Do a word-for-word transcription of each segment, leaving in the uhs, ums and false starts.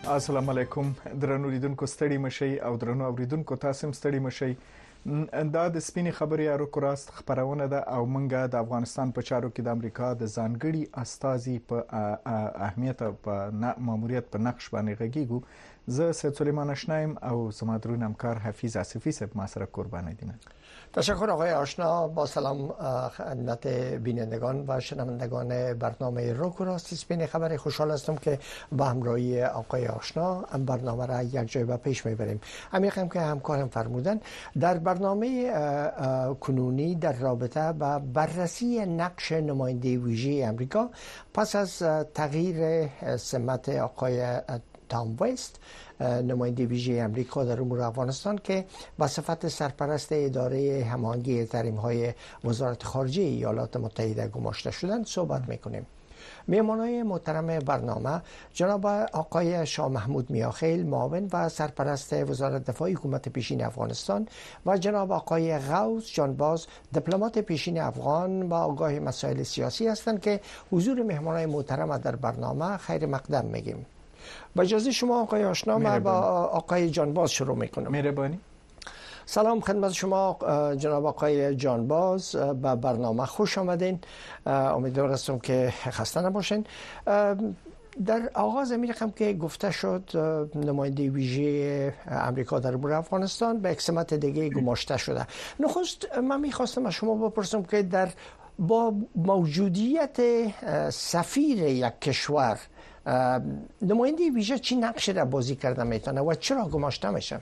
السلام علیکم درنو لیدونکو ستړي مشي او درنو اوریدونکو تاسو هم ستړي مشي دا د سپینې خبرې اړو کوراست خبرونه ده او منګه د افغانستان په چارو کې د امریکا د ځانګړي استازي په اهمیت په ماموریت په نقش باندې غږیږو زه سید سلیمان آشنایم او زما درون همکار حفیظ آصفی صاحب ما سره قربانی دي. تشکر آقای آشنا. با سلام خدمت بینندگان و شنوندگان برنامه روک و راست سپین خبر. خوشحال هستم که با همراهی آقای آشنا برنامه را یک جای به پیش میبریم. همیشه که همکارم فرمودن در برنامه کنونی در رابطه با بررسی نقش نماینده ویژه امریکا پس از تغییر سمت آقای تام وست نماینده ویژه امریکا در امور افغانستان که به صفت سرپرست اداره هماهنگی تحریم‌های وزارت خارجه ایالات متحده گماشته شدند صحبت میکنیم. میهمانان محترم برنامه جناب آقای شاه محمود میاخیل معاون و سرپرست وزارت دفاع حکومت پیشین افغانستان و جناب آقای غوث جانباز دیپلمات پیشین افغان و آگاه مسائل سیاسی هستند که حضور میهمانان محترم در برنامه خیر مقدم میگیم. با اجازه شما آقای آشنا ما با آقای جانباز شروع میکنم. مهربانی. سلام خدمت شما جناب آقای جانباز، به برنامه خوش آمدین. امیدوار هستم که خسته نباشین. در آغاز می‌رم که گفته شد نماینده ویژه امریکا در امور افغانستان به یک سمت دیگه گماشته شده. نخست من می‌خواستم از شما بپرسم که در با موجودیت سفیر یک کشور نماینده ویژه چی نقشی را بازی کرده میتونه و چرا گماشته میشه؟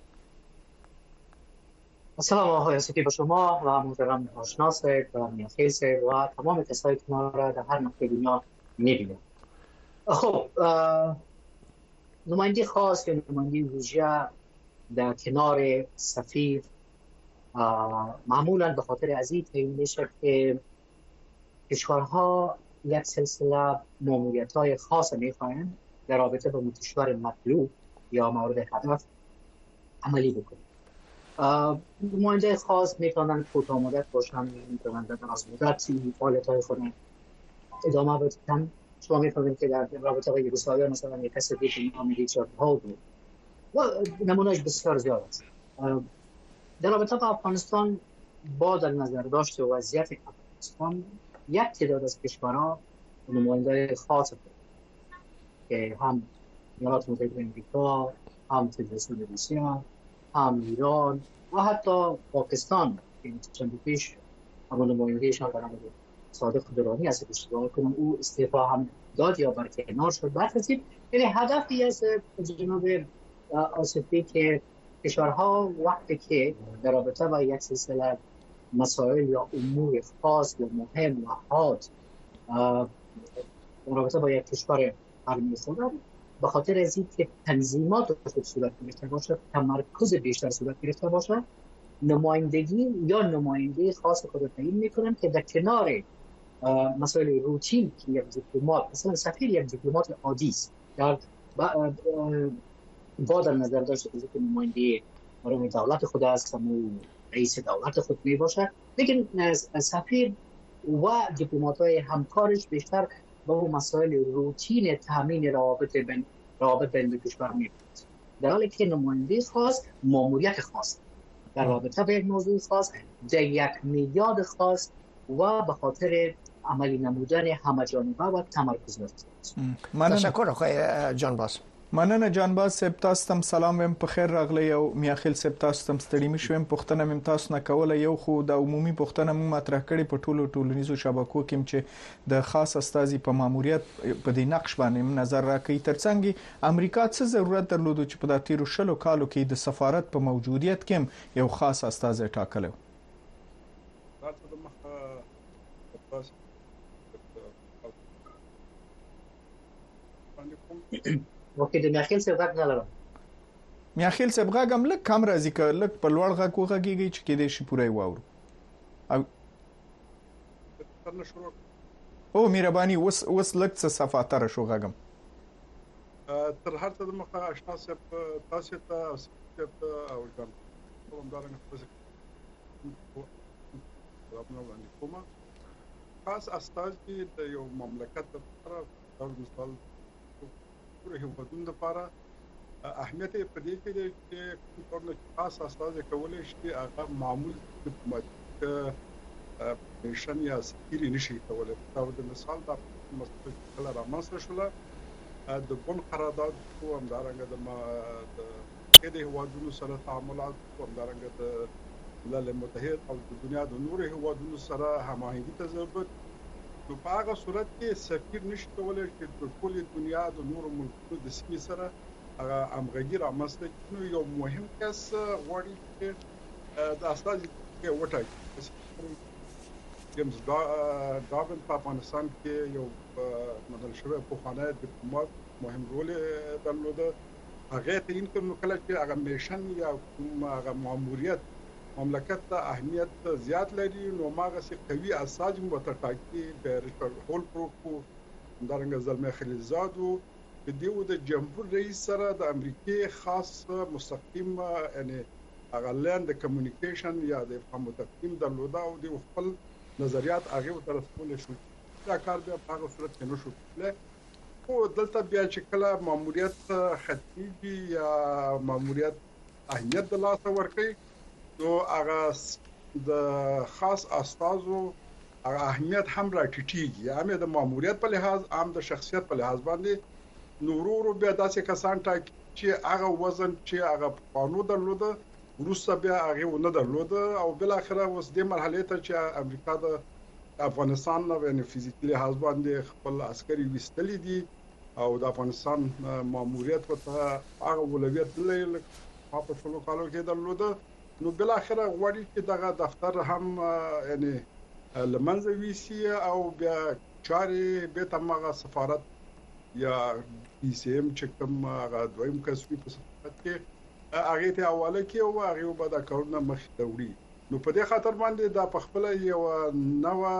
سلام آقای آصفی با شما و محترم آشنا صاحب و میاخیل صاحب و تمام کسایی که ما را در هر نقطه دنیا میبینند. خب نماینده خاص یا نماینده ویژه در کنار سفیر معمولا به خاطر از این تعیین میشه که کشورها یک سلسله ماموریت‌های خاص می‌خواهند در رابطه با کشور مطلوب یا مورد هدف عملی بکنند. نماینده خاص می‌توانند کوتاه مدت باشند، می‌توانند در دراز مدت فعالیت‌های خود ادامه بدهند. شما می‌فهمید که در رابطه با یوگسلاوی مثلا یک کسی دیگه نام ریچارد هاو بود و نمونه‌اش بسیار زیاد است. در رابطه با افغانستان با در نظر داشت وضعیت افغانستان یک تعداد از کشورها نماینده خاص دارند که هم ایالات متحده آمریکا، هم فدراسیون روسیه، هم ایران و حتی پاکستان که چند پیش همون نمایندهشان در مورد صادق درانی است که اشتباه کنم او استعفا هم داد یا برکنار شد. برخلاف یعنی هدفی از جناب آصفی که کشورها وقتی که در رابطه با یک سلسله مسائل یا امور خاص یا مهم و حاد در رابطه با یک کشور حرمی خودم به خاطر از این که تنظیمات خود صورت گرفته باشد، تمرکز بیشتر صورت گرفته باشد، نمایندگی یا نماینده خاص خود تعیین میکنند که در کنار مسائل روتین که یک دیپلمات مثلا سفیر یک دیپلمات عادی است در با در نظر داشته که نماینده برای دولت خود است و رئیس دولت خود می باشد، لیکن سفیر و دیپلمات‌های همکارش بیشتر با مسائل روتین تامین روابط بین روابط بین کشور می باشد، در حالی که نماینده خاص ماموریت خاص در رابطه با یک موضوع خاص در یک میاد خاص و به خاطر عملی نمودن همه‌جانبه و تمرکز است. تشکر آقای جانباز. مننه جانباز صاحب، تاسو ته سلام ویم، په خیر راغلی. او میاخیل صاحب تاسو ته ستړي مشوم. پښتنه مم تاسو نه کوله یو خو د عمومي پښتنه مم مطرح کړي په ټولو ټولنیزو شبکو کې چې د خاص استازي په ماموریت په دې نقش باندې نظر راکړي. ترڅنګ امریکا څه ضرورت درلود چې په داتیرو شلو کالو کې د سفارت په موجودیت کې یو خاص استازي ټاکلو؟ وکه د میاخیل صاحب غږ نه لرم. میاخیل صاحب غږ هم لږ کم راځي، که لږ په لوړ غږ وغږیږي چې کېدای شي پوره واورو. او او مهرباني اوس اوس لږ څه صفاتره شو غږم تر هر څه د مخه آشنا صاحب تاسو ته او صاحب او ځان کوم دارنګ فزیک راپنو باندې کومه خاص استازي د یو مملکت لپاره د مثال نورو هیوادونو لپاره اهمیت یې په دې کې دی چې کوم کارونه چې خاص استازي کولی شي هغه معمول ډیپلوماټیک میشن یا سفیر نشي کولی. دا د مثال د مسله کله رامنځته شوله د بون قرارداد او همدارنګه د د کې د هیوادونو سره تعاملات او همدارنګه د ملل متحد او د دنیا د نورو هیوادونو سره هماهنګي ته ضرورت. نو په هغه صورت کې سفیر نشي کولی چې د ټولې دنیا د نورو ملکونو د سیمې سره هغه همغږي رامنځته کړي. نو یو مهم کس غواړي چې د استازي کې وټاکي. جیمز ډاون په افغانستان کې یو منل شوی پخوانی ډیپلوماټ مهم رول درلوده. هغه ته این کوم کله چې هغه میشن یا کوم هغه ماموریت مملکت ته اهمیت زیات لري نو ماغه سي قوي اساس مو ته ټاکي د ریچارډ هولبروک همدارنګه زلمه خلیلزادو د دیو د جمهور رئیس سره د امریکای خاص مستقیم یعنی هغه لاند کمیونیکیشن یا د فهم تقدیم درلوده او د خپل نظریات هغه تر رسول شو. دا کار بیا په هغه صورت کې نشو کولای. او دلته بیا چې کله ماموریت ختمي یا ماموریت اهمیت د لاسه ورکړي نو هغه د خاص استازو هغه اهمیت هم راټیټیږي. هم د ماموریت په لحاظ هم د شخصیت په لحاظ باندې نورو بیا داسې کسان ټاکي چې هغه وزن چې هغه قانون درلوده وروسته بیا هغه ونه درلوده او بل اخره اوس د مرحله ته چې امریکا د افغانستان نه ونه فزیکي لحاظ باندې خپل عسکري وستلې دي او د افغانستان ماموریت ته هغه اولویت لري په ټولو کالو کې درلوده. نو بل اخره غواړي چې دغه دفتر هم یعنی لمنځه ویسي او بیا چاري به تمغه سفارت یا پی سی ام چې کوم هغه دویم کسوي په سفارت کې هغه ته حواله کې او هغه به دا کارونه مخ ته وړي. نو په دې خاطر باندې دا په خپل یو نوې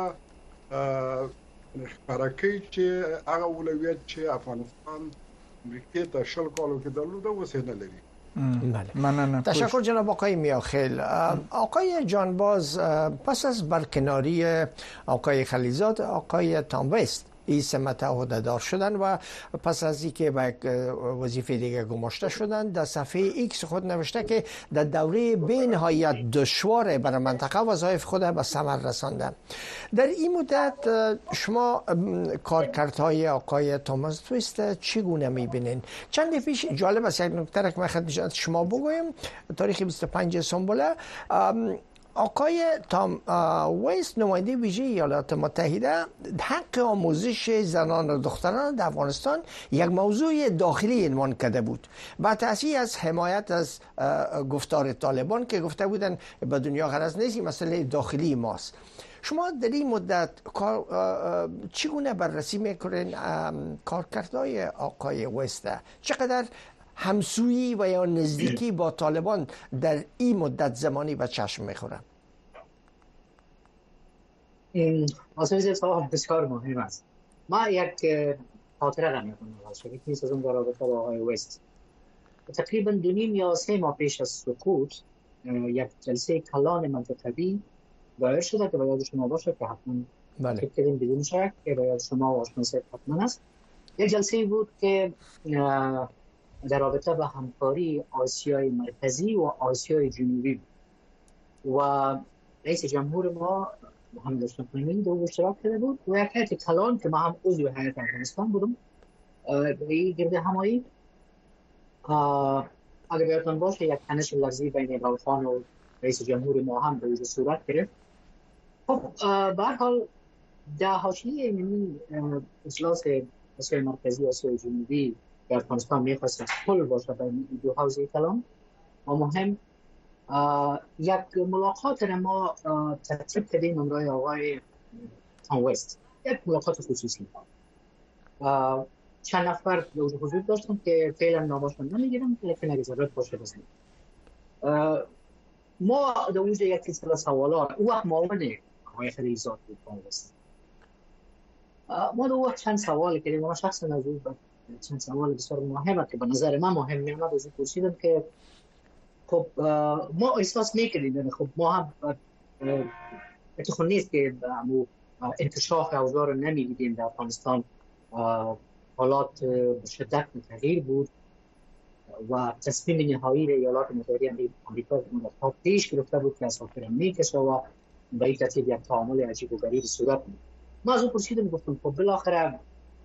حرکت چې هغه اولویت چې افغانستان امریکا ته شل کالو کې درلوده وسه نه لري. بله. تشکر جناب آقای میاخیل. آقای جانباز پس از برکناری آقای خلیلزاد آقای تام وست این سمت عهده‌دار شدن و پس از اینکه به وظیفه دیگه گماشته شدن در صفحه ایکس خود نوشته که در دوره به نهایت دشوار برای منطقه وظایف خود به ثمر رساندن. در این مدت شما کارکردهای آقای توماس تویست چگونه میبینین؟ چند پیش جالب است یک نکته که من خدمت شما بگویم. تاریخ بیست و پنج سنبله آقای تام ویست نماینده ویژه ایالات متحده حق آموزش زنان و دختران در افغانستان یک موضوع داخلی عنوان کرده بود و تأثیر از حمایت از گفتار طالبان که گفته بودن به دنیا غرض نیست مسئله داخلی ماست. شما در این مدت چگونه بررسی میکنین کارکردهای آقای ویست؟ چقدر همسویی و یا نزدیکی با طالبان در این مدت زمانی به چشم میخوره؟ این اصلا سوال بسیار مهم است. ما یک خاطره را میکنم که نیست از اون در رابطه با آقای ویست. تقریبا دو نیم یا سه ماه پیش از سقوط یک جلسه کلان منطقوی دایر شده که باید شما باشه که حتما بله کردیم بدون شک که باید شما و آشناسه حتما است. یک جلسه بود که در رابطه با همکاری آسیای مرکزی و آسیای جنوبی و رئیس جمهور ما محمد اشرف غنی دو اشتراک کرده بود و یک هیئت کلان که ما هم عضو هیئت افغانستان بودم به گرد همایی اگر بیاتون باشه یک تنش لفظی بین راوخان و رئیس جمهور ما هم به وجود صورت گرفت. خب به هر حال در حاشیه یعنی اجلاس آسیای مرکزی و آسیای جنوبی در افغانستان میخواست پل باشه بین دو حوزه کلان و مهم یک ملاقات را ما ترتیب کردیم امروی آقای تام ویست، یک ملاقات خصوصی. چند نفر حضور داشتن که فعلا نامشون نمیگیرم لیکن اگه ضرورت باشه بزنیم. ما در وجه یک سلسله سوالات او وقت معاون آقای خلیلزاد بود تام ویست. ما در وقت چند سوال کردیم. ما شخصا از او چند سوال بسیار مهمه که به نظر من مهم میاد از این پرسیدم که خب ما احساس میکنیم خب ما هم اتخاذ نیست که انکشاف اوضاع رو نمیدیدیم در افغانستان حالات به شدت تغییر بود و تصمیم نهایی ایالات متحده آمریکا مدت‌ها پیش گرفته بود که اساطیر میکشه و به این ترتیب یک تعامل عجیب و غریب صورت بود. ما از اون پرسیدم گفتم خب بالاخره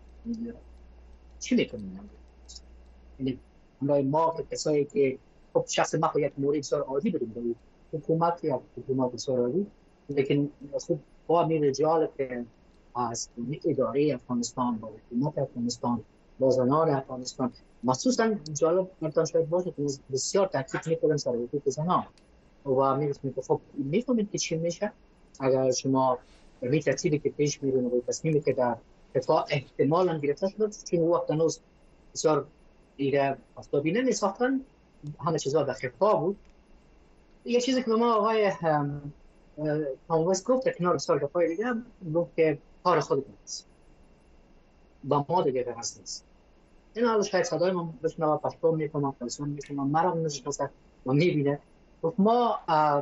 چی میکنیم؟ یعنی ما کسایی که خب شخص ما خب یک مورد بسیار عادی بدیم حکومت یا حکومت بسیار عادی، لیکن خب با می رجال که از اداره افغانستان با حکومت افغانستان با زنان افغانستان مخصوصا جالب نمیتون شاید باشه که بسیار تاکید میکنن سر حقوق زنان و میگفتم که خب میفهمید که چی میشه اگر شما به ترتیبی که پیش میرون و تصمیمی که در دفاع احتمالاً گرفته شده چون وقت هنوز بسیار دیگه آفتابینه میساختن همه چیزها در خفا بود. یه چیزی که ما آقای تاموس گفت در کنار بسیار دفاعی دیگه گفت که کار خودت نیست با ما دیگه درست نیست. این حالا شاید صدای ما بشنوه پشتون میکنم پلسون میکنم مرا نشناسه و میبینه گفت ما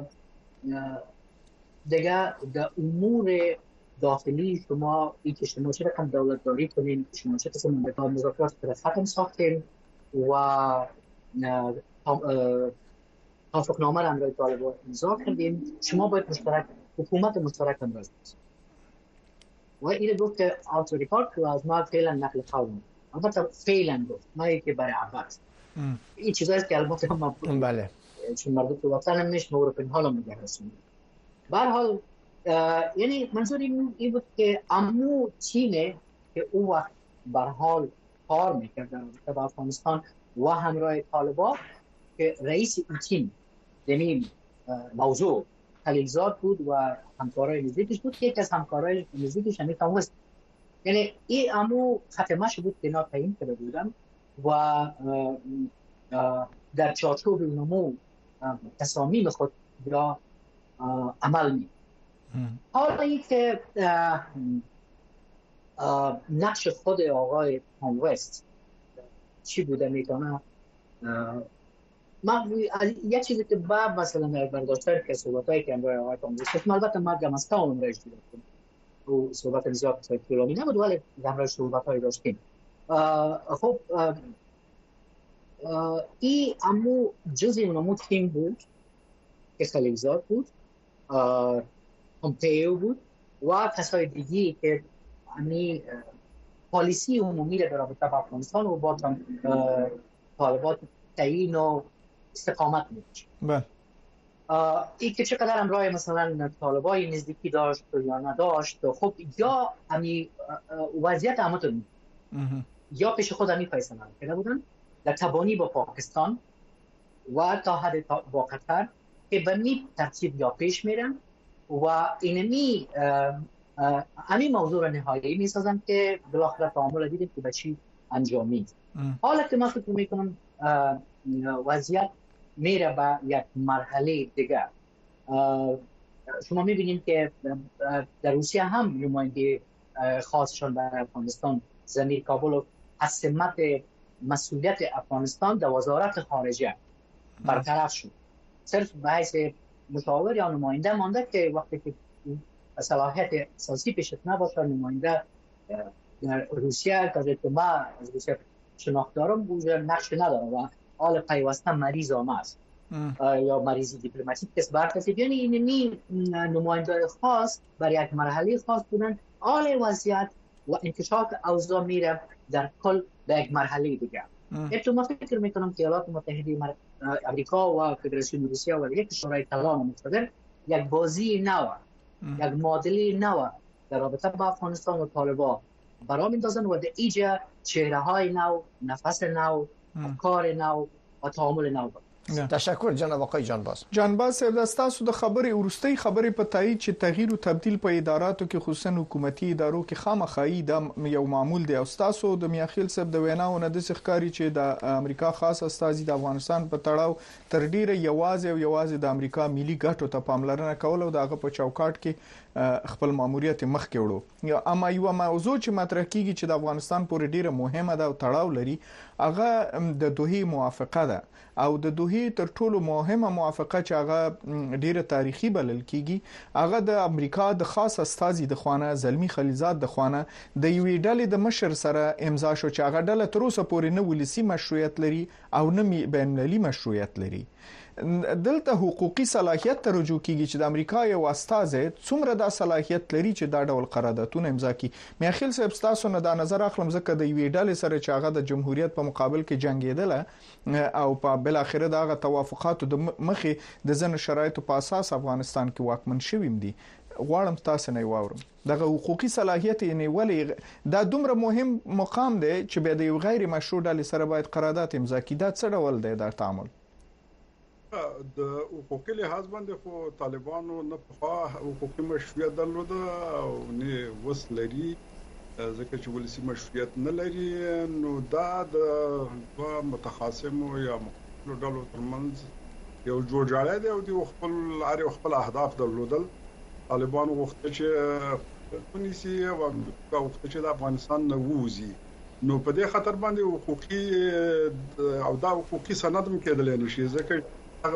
دیگه در امور داخلی شما این که شما چه رقم دولت داری کنین شما چه قسم مذاکرات پر ختم ساختین و توافقنامه را امروی طالبان امضا کردیم شما باید مشترک حکومت مشترک امضا و این گفت که آتوریتار کلاز ما فعلا نقل قول البته فعلا گفت ما یکی برای عباد این چیزایی که البته ما بله چون مربوط به وطن هم نیست مورد پنهان هم میگه رسیم به هر حال یعنی منظور این بود که امو چینه که او وقت به هر حال کار میکرد در افغانستان و همراه طالبان که رئیس این تیم دمی موضوع خلیلزاد بود و همکارای نزدیکش بود که یک از همکارای نزدیکش همی تاموس یعنی این امو ختمش بود که اینا تعیین کرده بودن و در چارچوب نمو تصامیم خود یا عمل می حالا این که نقش خود آقای تام وست چی بوده میتونه ما یک چیزی که با مثلا در برداشتن که صحبتایی که امروز آقای تام وست البته ما گمستا اون رایج دیدیم و صحبت زیاد طولانی نبود ولی همراه صحبتایی داشتیم. خب این امو جزئی اونمو تیم بود که خلیلزاد بود پومپئو بود و کسای دیگی که امی پالیسی عمومی را در رابطه با افغانستان و با طالبان تعیین و استقامت می‌کشید. بله. این که چقدر امرای مثلا طالبای نزدیکی داشت یا نداشت خب یا امی وضعیت همتون یا پیش خود امی فیصله کرده بودن در تبانی با پاکستان و تا حد با قطر که به می ترتیب یا پیش میرن و اینمی امی موضوع نهایی میسازن که بالاخره تعامل دیدیم که به چی انجامید. حالا که من فکر میکنم وضعیت میره به یک مرحله دیگه. شما میبینید که در روسیه هم نماینده خاصشان در افغانستان زمیر کابل از سمت مسئولیت افغانستان در وزارت خارجه برطرف شد. صرف به حیث مشاور یا نماینده مانده که وقتی که صلاحیت اساسی پیشت نباشه نماینده در روسیه که ما از روسیه شناخت دارم بود نقش نداره و حال پیوسته مریض هم است یا مریضی دیپلماتیک کس برکسید یعنی اینمی نماینده خاص برای یک مرحله خاص بودن حال وضعیت و انکشاف اوضاع میره در کل به یک مرحله دیگه. ابتدا ما فکر میکنم که ایالات متحده امریکا و فدراسیون روسیه و یک کشورهای طالبان مقتدر یک بازی نو یک معادله نو در رابطه با افغانستان و طالبان برام میندازن و در اینجا چهره های نو، نفس نو، کار نو و تعامل نو. تشکر جناب آقای جانباز. جانباز صاحب تاسو د خبرې ورستۍ خبرې په تایید چې تغییر او تبديل په اداراتو کې خصوصا حکومتي ادارو کې خامخایي د یو معمول دی او تاسو د میاخیل صاحب د ویناو نه د ښکاری چې د امریکا خاص استازي د افغانستان په تړاو تر ډیره یوازې او یوازې د امریکا ملي ګټو ته پاملرنه کول او دغه په چوکاټ کې خپل ماموریت مخ کې وړو یا اما یو موضوع چې مطرح کیږي چې د افغانستان پورې ډیره مهمه ده او تړاو لري هغه د دوه موافقه ده او د دوحې تر ټولو مهمه موافقه چې هغه ډیره تاریخي بلل کیږي هغه د امریکا د خاص استازي د خوانه زلمی خلیزات د خوانه د یوې ډلې د مشر سره امضا شو چې هغه ډله تر اوسه پورې نه ولسی مشروعیت لري او نه بین المللي مشروعیت لري. دلته حقوقي صلاحیت ته رجوع کیږي چې د امریکا یو استازي څومره د صلاحیت لري چې دا ډول قراردادونه امضا کړي. میاخیل صاحب تاسو نه د نظر اخلم ځکه د یوې ډلې سره چې هغه د جمهوریت په مقابل کې جنگیدله او په بل اخره دغه توافقاتو د مخې د ځن شرایطو په اساس افغانستان کې واکمن شویم دي. غواړم تاسو نه واورم دغه حقوقي صلاحیت یې ولې دا دومره مهم مقام دی چې به د یو غیر مشروع ډلې سره باید قرارداد امضا کړي. دا څه ډول دی دا تعامل؟ د حقوقي لحاظ باندې خو طالبانو نه په حقوقي مشروعیت درلوده او نه وس لري ځکه چې ولسی مشروعیت نه لري نو دا د متخاصمو یا مختلفو ډلو ترمنځ یو جوړجاړی دی او د خپل لارې خپل اهداف درلودل. طالبانو غوښتل چې تونسي او غوښتل چې د افغانستان نه ووزي نو په دې خاطر باندې حقوقي او دا حقوقي سند هم کېدل نشي ځکه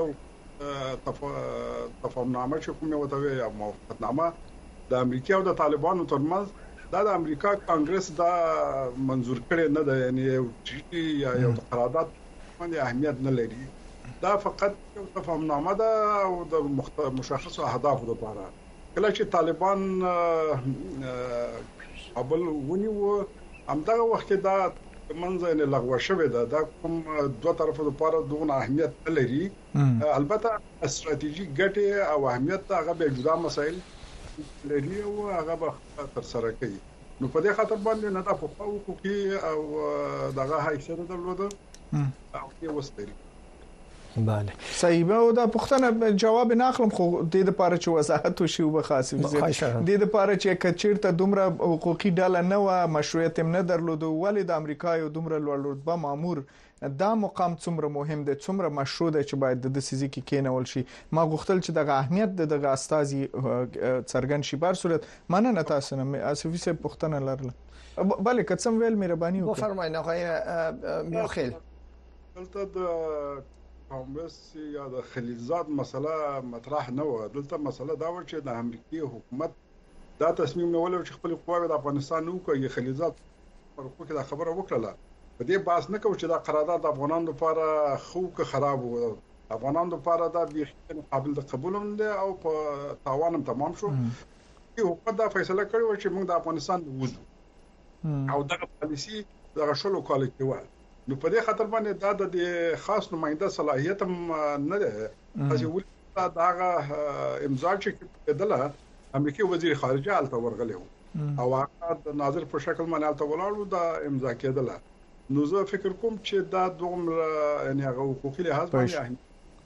تفاهمنامه چې کومه وته یا موافقتنامه د امریکا او د طالبانو ترمنځ دا د امریکا کانګرس دا منزور کړي نه ده یعنی یو یو قرارداد باندې اهمیت نه لري. دا فقط یو تفاهمنامه ده او د مشخص اهدافو لپاره. کله چې طالبان قبل ونیو همدغه وخت دا منځ نه لغوه شوی ده دا کوم دوه طرفه لپاره دغه اهمیت لري. البته استراتیژیک ګټه او اهمیت هغه به جدا مسایل لري او هغه به تر سره کوي. نو په دې خاطر باندې نه دا په حقوقي او دغه حیثیت درلوده او یې وستري. بله صحیح او دا پښتنه جواب نه اخلم خو د دې لپاره چې وضاحت وشي او خاص د دې لپاره چې کچیرته دومره حقوقي ډله نه و مشروعیت هم نه درلود ولې د امریکا یو دومره لوړ رتبه مامور دا مقام څومره مهم دی څومره مشروع دی چې باید د سيزي کې کېنول شي. ما غوښتل چې دغه اهمیت دغه استازي څرګند شي. بار صورت مننه تاسو نه اسفي سه پښتنه لرله بله کڅم ویل مهرباني وکړئ. بفرمایئ آقای میاخیل. دلته د کانګرس یا د خلیلزاد مسله مطرح نه و. دلته مسله دا و چې د امریکای حکومت دا تصمیم نیول چې خپل قواوې د افغانستان نو کوي. خلیلزاد پر کومه دا خبره وکړه په دې باس نه کوي چې دا قرارداد د افغانانو لپاره خو که خراب و. افغانانو لپاره دا به قابل د قبول هم دي او په تاوان هم تمام شو. حکومت دا فیصله کړې چې موږ د افغانستان وځو او دغه پالیسی دغه شلو کال کې و. نو په دې خاطر باندې دا د خاص نماینده صلاحیت هم نه ده. چې ولې دا امضا چې کېدله امریکای وزیر خارجه الته ورغلی او هغه د ناظر په شکل باندې الته ولاړو دا امضا کېدله. نو زه فکر کوم چې دا دومره یعنی هغه حقوقي لحاظ باندې.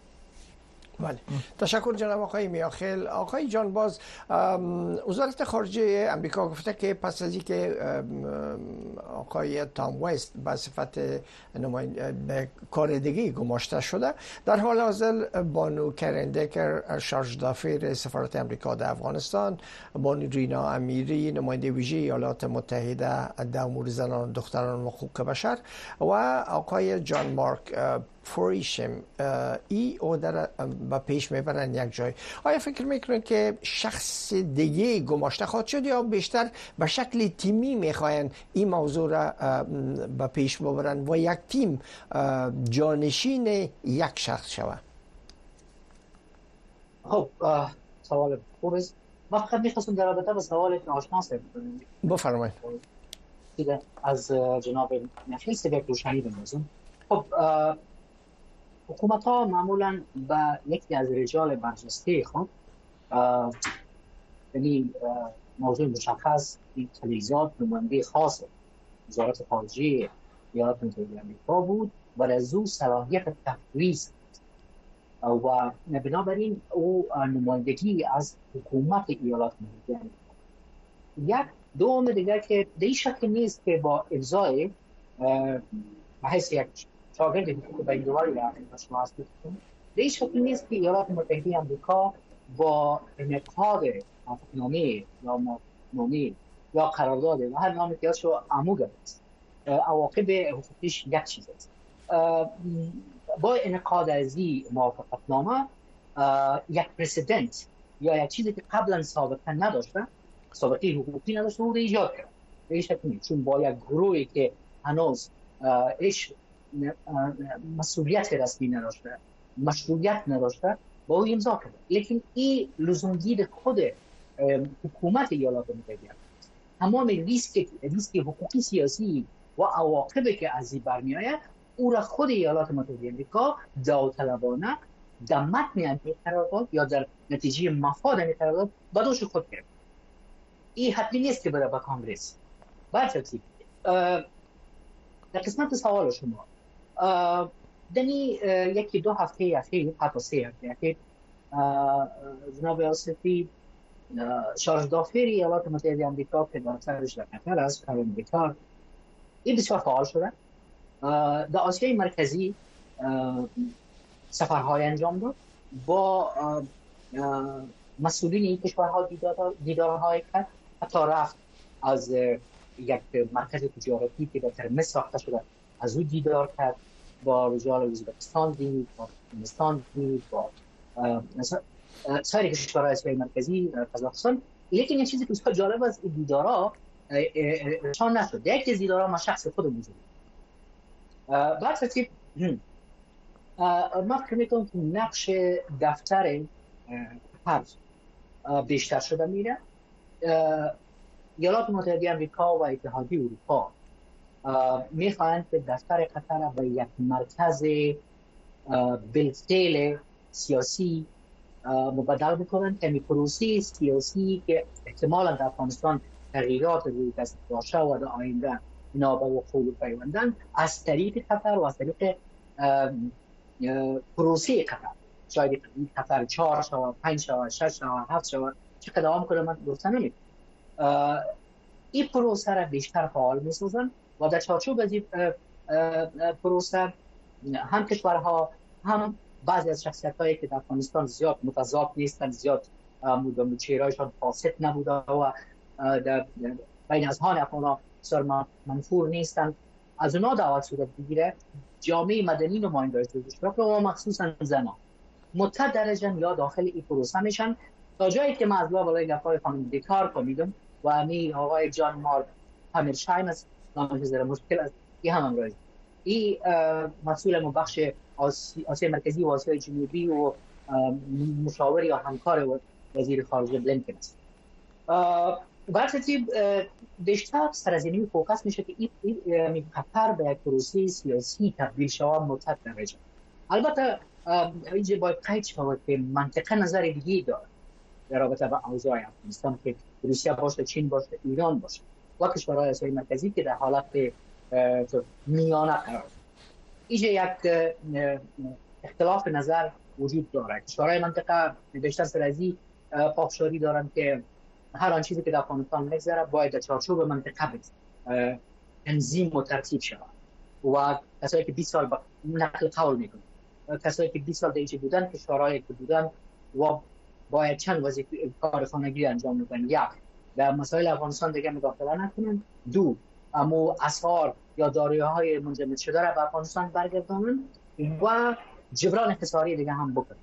بله تشکر جناب آقای میاخیل. آقای جان باز وزارت خارجه امریکا گفته که پس از اینکه آقای تام وست به صفت نماینده کاردگی گماشته شده در حال حاضر بانو کرن دکر شارژ دافیر سفارت امریکا در افغانستان بانو رینا امیری نماینده ویژه ایالات متحده در امور زنان و دختران و حقوق بشر و آقای جان مارک فوریشم ای او در با پیش میبرن یک جای. آیا فکر میکنن که شخص دیگه گماشته خواهد شد یا بیشتر به شکل تیمی میخواین این موضوع را با پیش ببرن و یک تیم جانشین یک شخص شود؟ خب سوال خوب است. ما فقط میخواستم در رابطه با سوالتون آشنا شم. بفرمایید. از جناب میاخیل سبب روشنی بندازم. خب حکومت ها معمولا به یکی از رجال برجسته خود یعنی موضوع مشخص این خلیلزاد نماینده خاص وزارت خارجه ایالات متحده آمریکا بود و از او صلاحیت تفویض و بنابراین او نمایندگی از حکومت ایالات متحده آمریکا. یک دوم دیگر که در این شکل نیست که با امضای به حیث یک شاگرد حقوق بین‌المللی را شما هستید در این شکل نیست که ایالات متحده آمریکا با انعقاد موافقتنامه یا موافقتنامه یا قرارداد و هر نامی که شو عمو است عواقب حقوقیش یک چیز است. با انعقاد از این موافقتنامه یک پرسیدنت یا یک چیزی که قبلا سابقه نداشته، سابقه حقوقی نداشته، او رو ایجاد کرد. به این شکل چون با یک گروهی که هنوز ایش مسئولیت رسمی نداشته، مشروعیت نداشته، با او امضا کرد. لیکن این لزومگیر خود حکومت ایالات متحده است. تمام ریسک ریسک حقوقی سیاسی و عواقبی که از این برمیآید او را خود ایالات متحده آمریکا داوطلبانه در متن این قرارداد یا در نتیجه مفاد این قرارداد به دوش خود کرد. این حتمی نیست که بره به کانگرس. بعد ترتیب در قسمت سوال شما دنی یکی دو هفته اخیر حتی سه هفته اخیر جناب آصفی شارژ دافیر ایالات متحده آمریکا که در سرش در قطر است، کریم بیکار، این بسیار فعال شده. در آسیای مرکزی سفرهای انجام داد، با مسئولین این کشورها دیدارهای کرد، حتی رفت از یک مرکز تجارتی که در ترمز ساخته شده از او دیدار کرد، با رجال ازبکستان دید، با افغانستان دید، با سایر کشورهای آسیای مرکزی، قزاقستان. لیکن یه چیزی که بسیار جالب از این دیدارها نشان نشد. یک از دیدارها ما شخص خود موجود. بعد ترتیب ما فکر میکنم که نقش دفتر قرض بیشتر شده میره. ایالات متحده آمریکا و اتحادیه اروپا میخواهند که دفتر قطر به یک مرکز بالفعل سیاسی مبدل بکنند که پروسه سیاسی که احتمالا در افغانستان تغییرات روی دست باشه و در آینده اینا به وقوع پیوندن از طریق قطر و از طریق پروسه قطر، شاید قطر چهار شو، پنج شو، شش شو، هفت شو، چقدر دوام کنه من گفتن نمید. این پروسه را بیشتر فعال می‌سازن و در چارچوب از این پروسه هم کشورها هم بعضی از شخصیت‌هایی که در افغانستان زیاد متضاد نیستند، زیاد چهره‌هایشان فاسد نبوده و در بین اذهان افغان‌ها بسیار منفور نیستند، از اونا دعوت شده بگیره جامعه مدنی نمایندگی شده و مخصوصا زنان متدرجاً یا داخل این پروسه میشن تا جایی که من از بالای گفت‌های خانم بیکار فهمیدم و امی آقای جان مارک امیر شاین است، نامش زیر مشکل است، این هم امروز این مسئول مبخش آسیای مرکزی و آسیای جنوبی و مشاور یا همکار وزیر خارجه بلینکن است. بعد ترتیب بیشتر سرزمینی فوکس میشه که این قطر به یک پروسه سیاسی تبدیل شود متدرجاً. البته اینجا باید قید شود که منطقه نظر دیگه‌ای داره در رابطه با اوضاع افغانستان که روسیه باشه، چین باشه، ایران باشه و کشورهای آسیای مرکزی که در حالت میانه قرار دارند. اینجا یک اختلاف نظر وجود داره. کشورهای منطقه بیشتر سر از این پافشاری دارند که هر آن چیزی که در افغانستان میگذره باید در چارچوب منطقه بگذره، تنظیم و ترتیب شود و کسایی که بیست سال با نقل قول میکنن، کسایی که بیست سال در اینجا بودن، کشورهایی که بودن و باید چند وظیفه کار خانگی انجام بدن. یک، در مسائل افغانستان دیگه مداخله نکنن. دو، اما اسعار یا دارایی‌های منجمد شده را به افغانستان برگردانن و جبران اقتصادی دیگه هم بکنن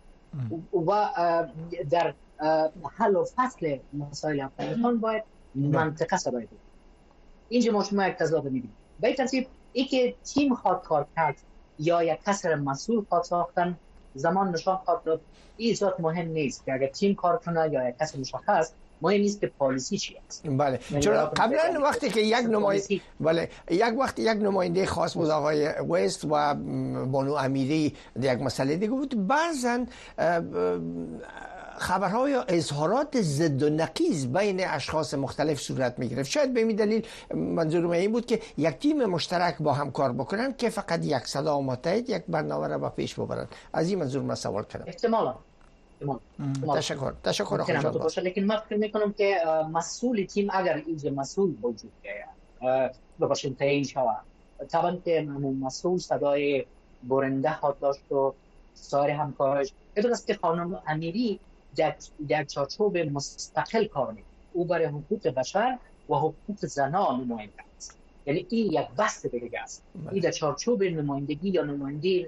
و در حل و فصل مسائل افغانستان باید منطقه سبایی بود. اینجا ما شما یک تضاد می‌بینیم. به این ترتیب ای که تیم خواهد کار کرد یا یک کسر مسئول خواهد ساختن زمان نشان خواهد داد. این ذات مهم نیست که اگر تیم کار کنه یا یک کس مشخص، مهم نیست که پالیسی چی است. بله، چون قبلا وقتی که یک نماینده بله یک وقت یک نماینده خاص بود آقای وست و بانو امیری در یک مسئله دیگه بود، بعضن خبرها یا اظهارات ضد و نقیض بین اشخاص مختلف صورت می‌گرفت. شاید به این دلیل منظور من این بود که یک تیم مشترک با هم کار بکنن که فقط یک صدا و متحد یک برنامه را به پیش ببرن. از این منظور من سوال کردم. احتمالاً. تشکر. تشکر آقای جان. لیکن من فکر می‌کنم که مسئول تیم اگر اینجا مسئول وجود داره به باشن تعیین شود، طبعاً که مسئول صدای برنده خواهد داشت و سایر همکارش. بدون است که خانم امیری در در چارچوب مستقل کار می‌کنه. او برای حقوق بشر و حقوق زنان نماینده است. یعنی این یک بحث دیگه است. این در چارچوب نمایندگی یا نمایندگی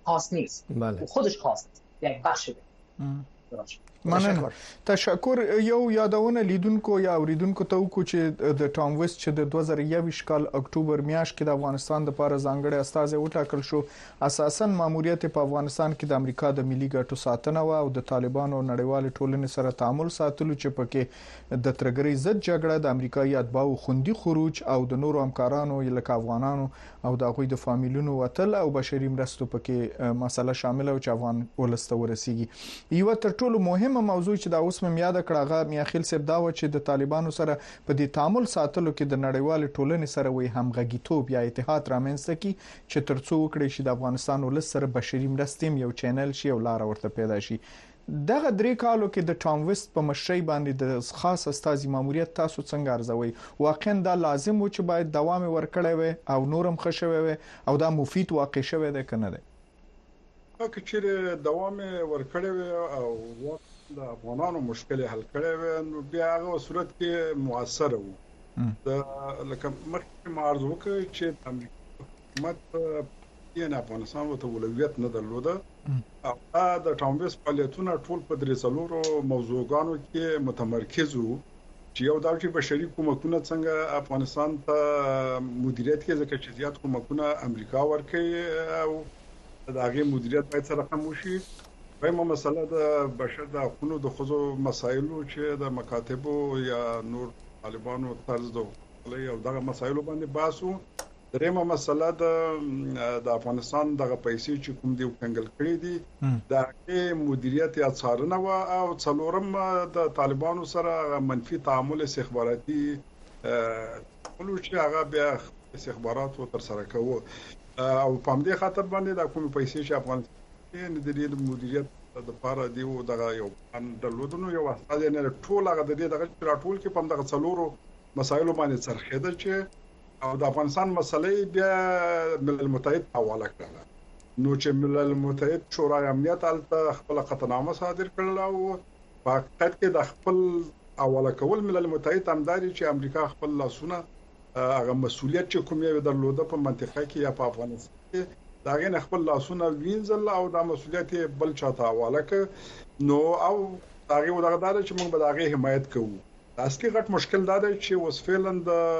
خاص نیست. بله. خودش خاص است، یک بخش درست. مننه. تشکر. یو یادونه لیدونکو یا اوریدونکو ته وکړو چې د ټام ویست چې د دوه زره یوویشت کال اکتوبر میاشت کې د افغانستان د لپاره ځانګړی استازی وټاکل شو، اساساً ماموریت په افغانستان کې د امریکا د ملي ګټو ساتنه او د طالبانو نړیوال ټولنې سره تعامل ساتلو چې پکې د ترګری ضد جګړه د امریکایي اتباعو خوندي خروج او د نورو همکارانو لکه افغانانو او د غوي د فامیلونو وتل او بشري مرستو پکې مسله شامل او چې افغان ولسته ورسیږي. یو تر ټولو مهمه موضوع چې دا اوس مې یاد کړه هغه میاخیل صاحب دا و چې د طالبانو سره په دې تعامل ساتلو کې د نړیوال ټولنې سره وي همغږیتوب یا اتحاد رامنځته کی چې ترڅو وکړي چې د افغانستان ولس سره بشري مرستې یو چینل شي او لار ورته پیدا شي. دغه درې کالو کې د ټام ویست په مشرۍ باندې د خاص استازي ماموریت تاسو څنګه ارزوي؟ واقعا دا لازم و چې باید دوام ورکړی وي او نورم خښوي وي او دا مفید واقع شوی دی کنه دی؟ که چیرې دوام ورکړی وي او وخت د افغانانو مشکل حل کړی وي نو بیا هغه صورت کې موثر وو. د لکه مخکې ما عرض وکړ چې امریکا حکومت یې نه افغانستان ته ولویت نه درلوده او دا د ټام ویست فعالیتونه ټول په درې څلورو موضوعګانو کې متمرکز وو چې یو دا چې بشري کومکونه څنګه افغانستان ته مدیریت کې ځکه چې زیات کومکونه امریکا ورکوي او د هغه مدیریت باید سره هم وشي. وایم مسله د بشر د حقوقو د خصوصو مسایلو چې د مکاتبو یا نور طالبانو طرز د او دغه مسایلو باندې باسو. درېمه مسله د د افغانستان دغه پیسې چې کوم دی کنګل کړی دي د هغه مدیریت یا څارنه او څلورم د طالبانو سره منفي تعامل استخباراتي ټول چې هغه بیا استخبارات تر سره کوي او په همدې خاطر باندې د کوم پیسې چې افغانستان د دې مدیریت د لپاره دی او دغه یو د لودونو یو استاد نه ټول هغه د دې دغه ټول کې په دغه څلورو مسایلو باندې څرخېدل چې او د افغانستان مسلې بیا ملل متحد حواله کړل نو چې ملل متحد شورای امنیت الته خپل قطعنامه صادر کړل او په حقیقت کې د خپل حواله کول ملل متحد همداري چې امریکا خپل لاسونه هغه مسولیت چې کوم یو درلوده په منطقه کې یا په افغانستان کې دا غن خپل لاسونه وینځل او د مسولیت بل چاته حواله ک نو او هغه دغه دار چې موږ به هغه حمایت کوو. اصلي غټ مشکل دا دی چې اوس فعلا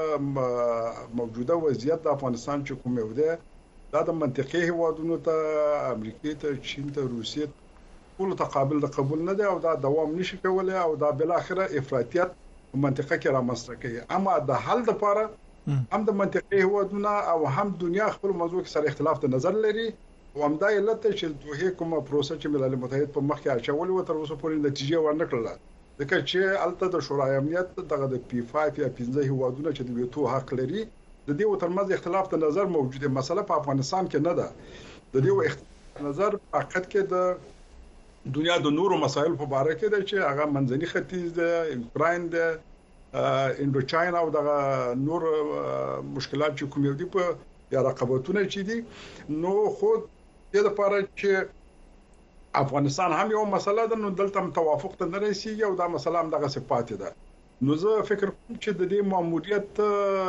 د موجوده وضعیت د افغانستان چې کوم یو دی دا د منطقي هیوادونو ته امریکا ته چین ته روسیې ټول ته قابل د قبول نه دی او دا دوام نشي کولای او دا بل اخره افراطیت په منطقه کې رامنځته کوي. اما د حل لپاره هم د منطقي هیوادونو او هم دنیا خپل موضوع کې سره اختلاف د نظر لري او هم دا علت چې دوه کومه پروسه چې ملل متحد په مخ کې اچول او تر اوسه پورې نتیجه ورنکړه ځکه چې الته د شورای امنیت دغه د پی پنځه یا پنځه هیوادونو چې د ویټو حق لري د دې ترمنځ اختلاف د نظر موجود دی. مسله په افغانستان کې نه ده د دې اختلاف نظر په حقیقت کې د دنیا د نورو مسایل په اړه کې ده چې هغه منځني ختیځ ده، یوکرين ده، انډو چاینا او دغه نور مشکلات چې کوم یو دي په یا رقابتونه چې دي نو خو د لپاره چې افغانستان هم یو مسله ده نو دلته توافق ته نه رسیږي او دا مسله هم دغه صفات ده. نو زه فکر کوم چې د دې ماموریت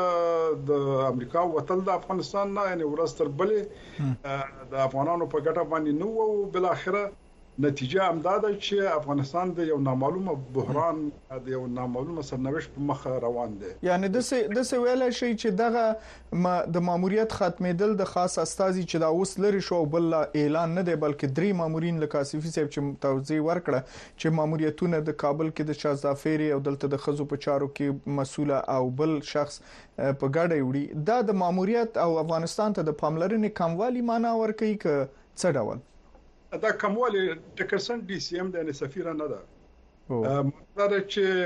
د امریکا وتل د افغانستان نه یعنی ورستر بلې د افغانانو په ګټه باندې نو او بل اخره نتیجه هم دا ده چې افغانستان د یو نامعلومه بحران د یو نامعلومه سرنوشت په مخ روان دی. یعنی د څه د څه ویل شي چې دغه د ماموریت ختمېدل د خاص استازي چې دا اوس لري شو بل اعلان نه دی بلکې درې مامورین لکه آصفي صاحب چې توضیح ورکړه چې ماموریتونه د کابل کې د شاهزافيري او دلته د خزو په چارو کې مسوله او بل شخص په ګډه وړي دا د ماموریت او افغانستان ته د پاملرنې کموالی معنا ورکوي ک څه ډول دا کموالی ټکرسن ډي سي ام د سفیر نه ده مطلب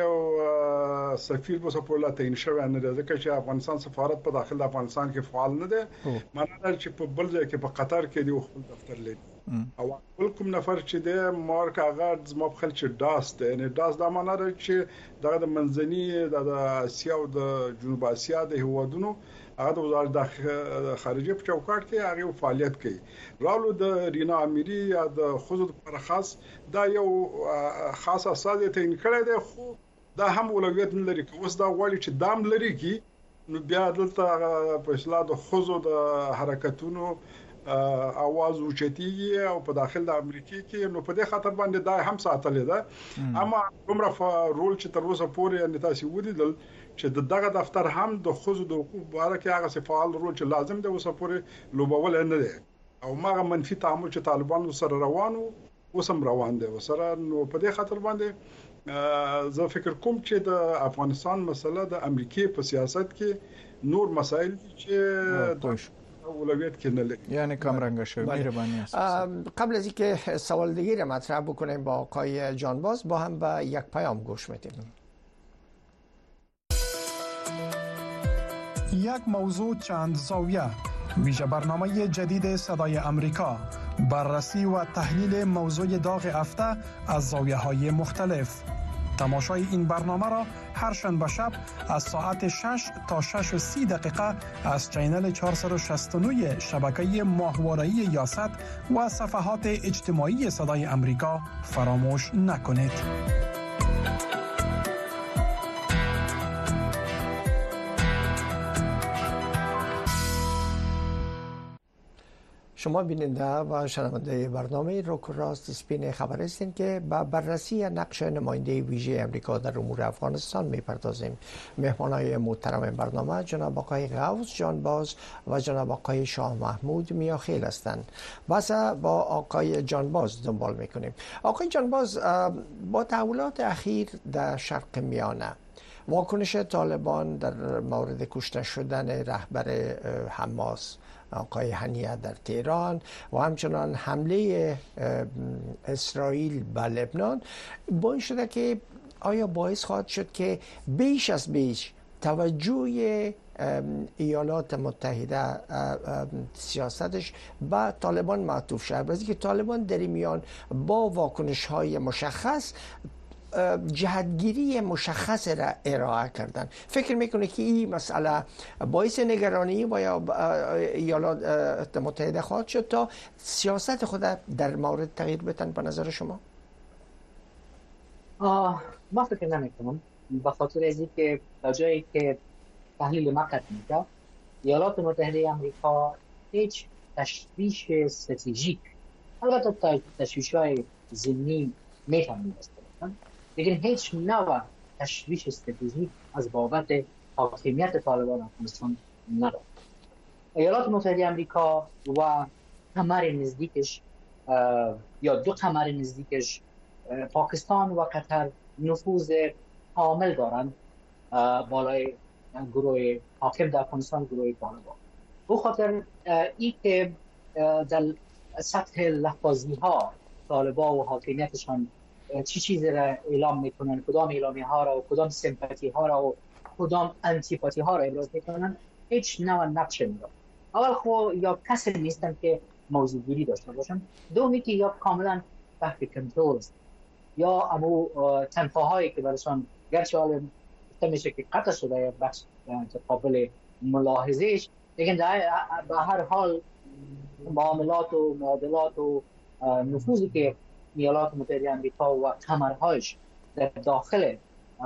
چې سفیر په سپورلا تعین شوی نه ده ځکه چې افغانستان سفارت په داخل افغانستان کې فعال نه ده معنی دا چې په بل ځای کې په قطر کې دی خپل دفتر لري او بل کوم نفر چې د مارک هغه زما په خل چې داس ده یعنی داس دا معنی ده چې دغه د منځني د اسیا او د جنوب اسیا د هیوادونو هغه د وزارت د خارجه په چوکاټ کې هغه فعالیت کوي راولو د رینا امیری یا د خوځد پر خاص دا یو خاص اساس ته انکړی دی خو دا هم اولویت نه لري اوس دا غواړي چې دام لري کی نو بیا دلته په اصلاح د خوځو د حرکتونو اواز اوچتیږي او په داخل د امریکا کې، نو په دې خاطر باندې دا هم ساتلې ده. اما کومره رول چې تر اوسه پورې ان تاسو ولیدل چې دغه دفتر هم د خزو د حقوق باره کې هغه فعال رول چې لازم دی اوسه پورې لوبول نه دی، او ماغه منفي تعامل چې طالبان سره روانو اوسم روان دی وسره. نو په دې خاطر باندې زه فکر کوم چې د افغانستان مسله د امریکای په سیاست کې نور مسائل چې اولویت کې نه لري، یعنی کم رنگ شوی. مهربانی است. قبل از اینکه سوال دیگه را مطرح بکنیم با آقای جانباز، با هم به یک پیام گوش میدیم. یک موضوع چند زاویه، ویژه برنامه جدید صدای امریکا، بررسی و تحلیل موضوع داغ هفته از زاویه های مختلف. تماشای این برنامه را هر شنبه شب از ساعت شش تا شش و سی دقیقه از چینل چهارصد و شصت و نه شبکه ماهواره‌ای یاست و صفحات اجتماعی صدای امریکا فراموش نکنید. شما بیننده و شنونده برنامه روک و راست سپین خبر هستید که با بررسی نقش نماینده ویژه امریکا در امور افغانستان میپردازیم. مهمانای محترم برنامه جناب آقای غوث جانباز و جناب آقای شاه محمود میاخیل هستند. بس با آقای جانباز دنبال میکنیم. آقای جانباز، با تحولات اخیر در شرق میانه، واکنش طالبان در مورد کشته شدن رهبر حماس آقای هنیه در تهران و همچنان حمله اسرائیل به لبنان باعث شده که آیا باعث خواهد شد که بیش از بیش توجه ایالات متحده سیاستش به طالبان معطوف شد، برای که طالبان در میان با واکنش های مشخص جهتگیری مشخص را ارائه کردن. فکر میکنه که این مسئله باعث نگرانی و یا ایالات متحده خواهد شد تا سیاست خود در مورد تغییر بدن به نظر شما؟ ما فکر نمیکنم، به خاطر از اینکه تا جایی که تحلیل ما قد میگه ایالات متحده آمریکا هیچ تشویش استراتژیک، البته تشویش‌های ضمنی میتونن داشته باشن، لیکن هیچ نوع تشویش استراتژیک از بابت حاکمیت طالبان افغانستان ندارد. ایالات متحده آمریکا و کمر نزدیکش یا دو کمر نزدیکش پاکستان و قطر نفوذ کامل دارند بالای گروه حاکم در افغانستان، گروه طالبان. به خاطر ای که در سطح لفاظی ها طالبان و حاکمیتشان چی چیزی را اعلام میکنن، کدام اعلامی ها را و کدام سمپاتی ها را و کدام انتیپاتی ها را ابراز میکنن، هیچ نوع نقش ندارد. اول خو یا کسی نیستن که موضوع گیری داشته باشن، دومی که یا کاملا تحت کنترل است، یا امو تنفاهایی که برشان گرچه حال میشه که قطع شده یا بخش قابل ملاحظهش، لیکن به هر حال معاملات و معادلات و نفوذی که ایالات متحده آمریکا و کمرهایش در داخل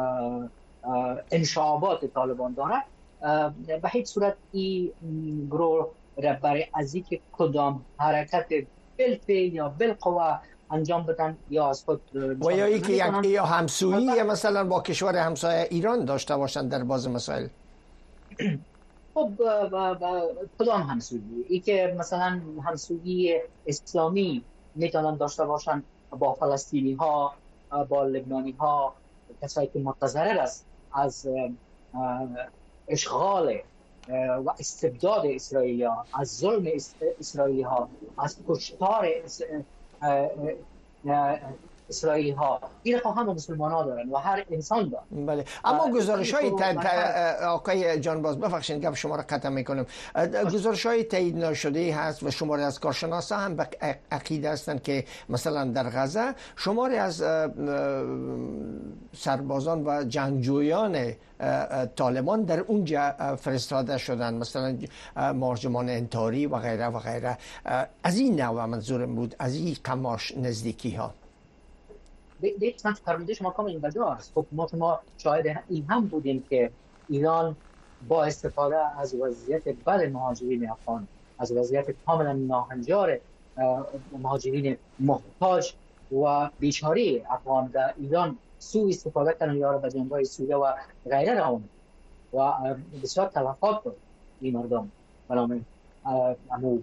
انشعابات طالبان داره، به هیچ صورت این گروه را برای از اینکه کدام حرکت بالفعل یا بالقوه انجام بدن یا از خود و یا اینکه یک یا همسویی مثلا با کشور همسایه ایران داشته باشند در بعض مسائل. خب کدام همسویی؟ ای که مثلا همسویی اسلامی میتونن داشته باشن با فلسطینی ها، با لبنانی ها، کسایی که متضرر است از اشغال و استبداد اسرائیلی ها، از ظلم اسرائیلی ها، از کشتار اسرائیلی ها، این رقم هم مسلمان ها دارن و هر انسان دارن. بله، اما گزارش های آقای جانباز، ببخشید گپ شما را قطع میکنم، گزارش های تایید نشده هست و شماری از کارشناسا هم به عقیده هستند که مثلا در غزه شماری از سربازان و جنگجویان طالبان در اونجا فرستاده شدن، مثلا مهاجمان انتحاری و غیره و غیره. از این نوع منظورم بود، از این کماش نزدیکی ها. دیگه قسمت فرموده شما کامل این بجا است. خب ما ما شاهد این هم بودیم که ایران با استفاده از وضعیت بد مهاجرین افغان از وضعیت کاملا ناهنجار مهاجرین محتاج و بیچاره افغان در ایران سوء استفاده کردن یا به جنگ‌های سوریه و غیره را و بسیار تلفات کرد این مردم بنابراین امو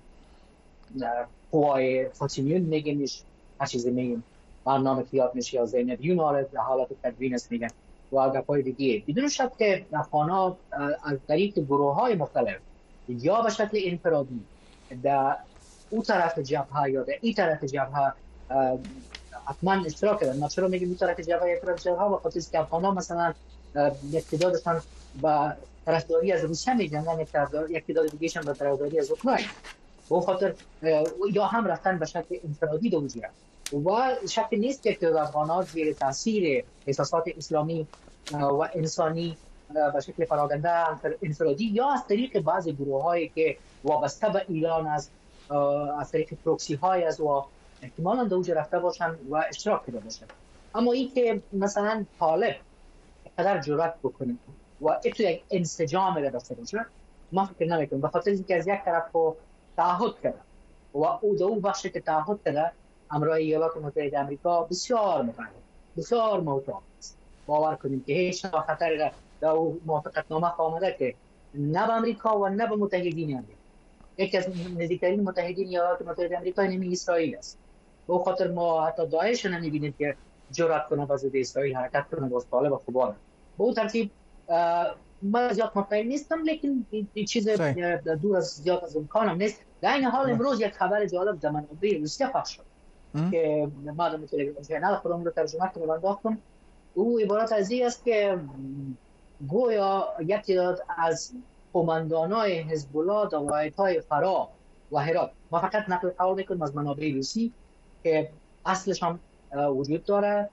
قوای فاطمیون میگیمش هر چیزی میگیم برنامه که یاد میشه یا زینبیون آره در حالت تدوین است میگن و گپای دیگه بدون شک که افغان‌ها از طریق گروه‌های مختلف یا به شکل انفرادی در اون طرف جبهه یا در این طرف جبهه حتما اشتراک کردن. ما چرا میگیم اون طرف جبهه یک طرف جبهه و خاطر که افغان‌ها مثلا اقتدارشان با طرفداری از روسیه میجنگن یک اقتدار دیگه‌شان با طرفداری از اوکراین به خاطر یا هم رفتن به شکل انفرادی دو وجود و شک نیست که اقتدار افغان‌ها زیر تاثیر احساسات اسلامی و انسانی به شکل پراکنده انفرادی یا از طریق بعضی گروه‌هایی که وابسته به ایران از از طریق پروکسی های از و احتمالاً دو وجود رفته باشن و اشتراک کرده باشن. اما این که مثلا طالب قدر جرأت بکنه و اتو یک انسجام را داشته باشه ما فکر نمیکنم به خاطر اینکه از یک طرف تعهد کرده و او دو بخشی که تعهد کرده امرای ایالات متحده آمریکا بسیار متعهد بسیار محتاط است. باور کنیم که هیچ خطری را در موافقتنامه آمده که نه به آمریکا و نه به متحدین آمریکا. یکی از نزدیکترین متحدین ایالات متحده آمریکا نمی اسرائیل است. به خاطر ما حتی داعش نمی‌بینیم که جرأت کنه با ضد اسرائیل حرکت کنه باز طالب و خوبان. به اون ترتیب من زیاد مطمئن نیستم لیکن این چیز دور از زیاد از امکانم نیست. در این حال امروز یک خبر جالب در منابع روسیه پخش شد که مادام تلگرام چنل خودم رو ترجمه کردم و انداختم. او عبارت از این است که گویا یک تعداد از قماندانای حزب الله در ولایت‌های فرا و هرات ما فقط نقل قول میکنم از منابع روسی که اصلش هم وجود داره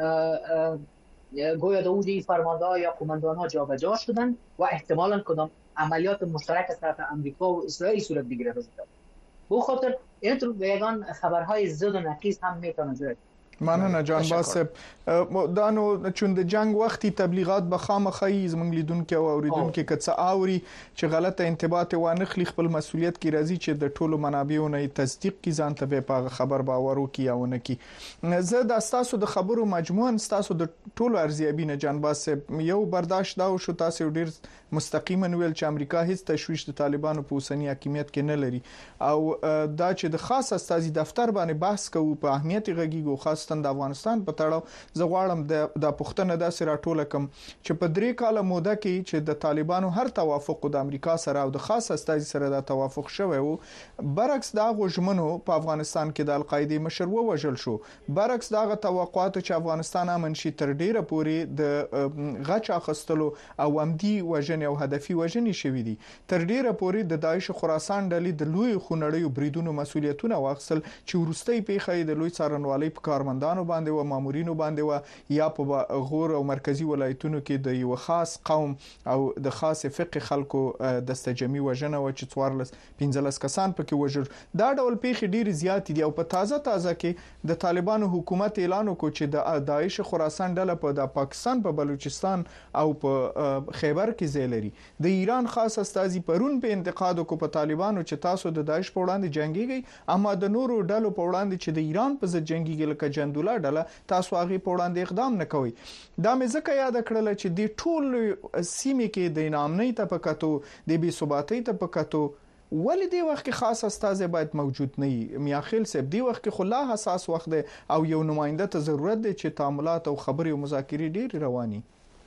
گویا در اوج فرمانده‌ها یا قماندان‌ها جابجا شدن و احتمالاً کدام عملیات مشترک از طرف آمریکا و اسرائیل صورت بگیره. به خاطر اینطور بیگان خبرهای زد و نقیض هم میتونه جوړ مننه جان باسب دانو چون د جنگ وختي تبلیغات به خامخې زمنګ لیدونکو او اوریدونکو کڅ اوري چې غلطه انتباهات وانه خلی خپل مسولیت کی راځي چې د ټولو منابعونو تصدیق کی ځان ته په خبر باورو کی یاونه کی زه د تاسو د خبرو مجموعه تاسو د ټولو ارزیابي نه جان باسب یو برداشت دا شو تاسو ډیر مستقیما ویل چې امریکا هیڅ تشویش د طالبانو په اوسنی حکومت کې نه لري او دا چې د خاص استازي دفتر باندې بحث کوو په اهمیت غږیږي خاص د افغانستان په تړاو زه غواړم د پښتنه د سره ټوله کم چې په درې کاله موده کې چې د طالبانو هر توافق د امریکا سره او د خاص استازي سره د توافق شوی وو برعکس دا غوښمنو په افغانستان کې د القاعده مشر ووجل شو برعکس دا توقعات چې افغانستان امن شي تر ډیره پوري د غچ اخستلو او امدي وژنې او هدفي وژنې شوې دي تر ډیره پوري د داعش خراسان ډلې د لوی خونړیو بریدونو مسولیتونه واخصل چې ورستۍ پیخې د لوی څارنوالۍ په کارمندانو باندې او مامورینو باندې و یا په غور او مرکزی ولایتونو کې د یو خاص قوم او د خاص فقه خلکو د استجمی وژنه و چې څوارلس پنځلس کسان پکې وژل دا ډول پیخې ډیر زیات دي او په تازه تازه کې د طالبانو حکومت اعلان وکړ چې د داعش خراسان ډله په د پاکستان په بلوچستان او په خیبر کې ځای لري د ایران خاص استازي پرون په انتقاد وکړ په طالبانو چې تاسو د داعش په وړاندې جنگيږئ اما د نورو ډلو په وړاندې چې د ایران په ضد جنگيږي لکه جندوله ډله تاسو هغه په وړاندې اقدام نه کوي دا مې ځکه یاد کړل چې د ټول سیمه کې د نامنۍ طبقاتو د بي ثباتۍ طبقاتو ولې دی وخت کې خاص استاد باید موجود نه وي میاخیل صاحب دی وخت کې خلا حساس وخت دی او یو نماینده ته ضرورت دی چې تعاملات او خبرې او مذاکرې ډیر رواني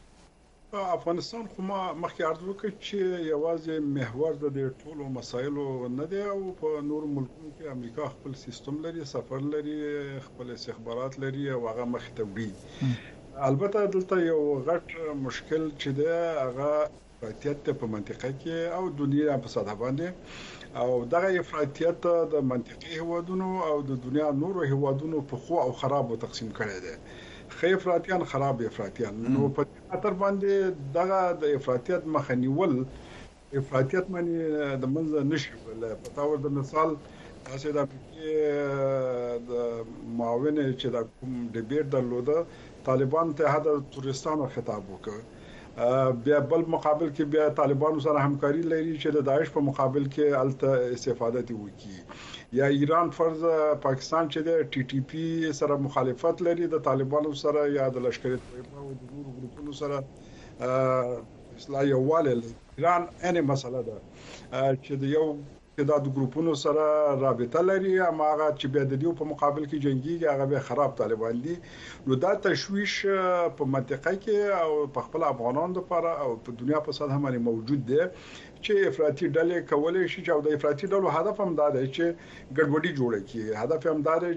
افغانستان خو ما مخکې عرض وکړ چې یوازې محور د ټولو مسایلو نه دی او په نور ملکونو کې امریکا خپل سیستم لري سفر لري خپل استخبارات لري او هغه مخ ته وړي البته دلته یو غټ مشکل چې دی هغه افراطیت په منطقه کې او دنیا په ساده باندې او دغه افراطیت د منطقي هوادونو او د دنیا نورو هوادونو په خو او خراب تقسیم کړي دي خې افراطیان خراب افراطیان نو په خاطر باندې دغه د افراطیت مخنیول افراطیت معنی د منځ نشي په تاور د مثال تاسو د معاون چې د کوم ډیبیټ درلوده طالبان ته هدا تورستانو خطاب وکړ بیا بل مقابل کې بیا طالبانو سره همکاري لري چې د داعش په مقابل کې الته استفاده دي وکړي، یا ایران فرض پاکستان چې د ټي ټي پی سره مخالفت لري د طالبانو سره یا د لشکر طیبه او د نورو ګروپونو سره اصلاح یووالی لري. ایران اني مسله ده چې د یو د ګروپونو سره رابطه لري، اما هغه چې بیا د دې په مقابل کې جنگي هغه به خراب طالبان دي. نو دا تشويش په منطقه کې او په خپل افغانانو لپاره او په دنیا په سطح باندې موجود دی چې افراطي ډلې کولای شي چې د افراطي ډلو هدف هم دا دی چې ګډوډي جوړه کړي، هدف هم دا دی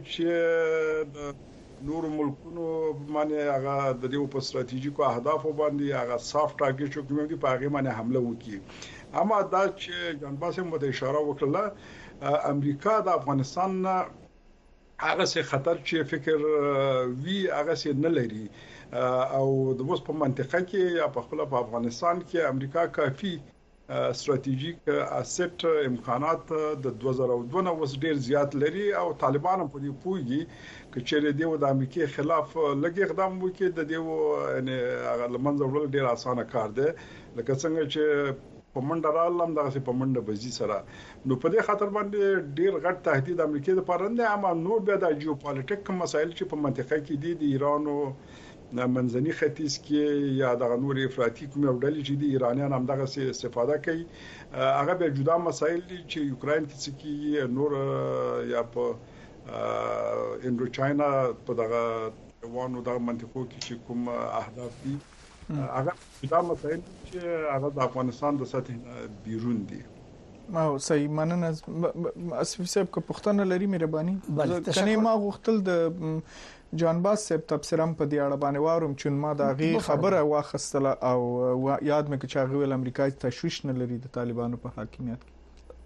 چې نور ملکونو باندې هغه د دې په ستراتیژیکو اهدافو باندې هغه سافت ټارګټ چې کوم دي په هغه باندې حمله وکړي. اما دا چې جان باسم مو د اشاره وکړه امریکا د افغانستان هغه څه خطر چې فکر وی هغه څه نه لري او د اوس په منطقه کې یا په خپل په افغانستان کې امریکا کافي استراتیژیک اسټ امکانات د دوه زره او دوه اوس ډیر زیات لري او طالبان په دې پوهیږي چې چیرې دی د امریکای خلاف لږ اقدام وکړي د دې یعنی هغه لمنځه وړل ډیر اسانه کار دی، لکه څنګه چې په منډه رالم دغه په منډه بزي سره. نو په دې خاطر باندې ډیر غټ تهدید امریکای لپاره نه، اما نور بیا د جیوپالیټیک مسایل چې په منطقه کې دي د ایران او منځني ختیځ کې یا د نور افراطي کوم ډلې چې د ایرانیان هم دغه څه استفاده کوي، هغه به جدا مسایل دي چې یوکرين کې څه کې نور یا په انډو چاینا په دغه وانه د منطقو کې چې کوم اهداف دي هغه دا مسایل چې هغه د افغانستان د سطح بیرون دي. ما صحیح مننه اسف صاحب کو پښتنه لري مهرباني کني ما غوښتل د جان باز صاحب تبصرم په دې اړه باندې وارم چې ما دا غي خبره واخستله او یاد مې چې هغه امریکای تشویش نه لري د طالبانو په حاکمیت کې.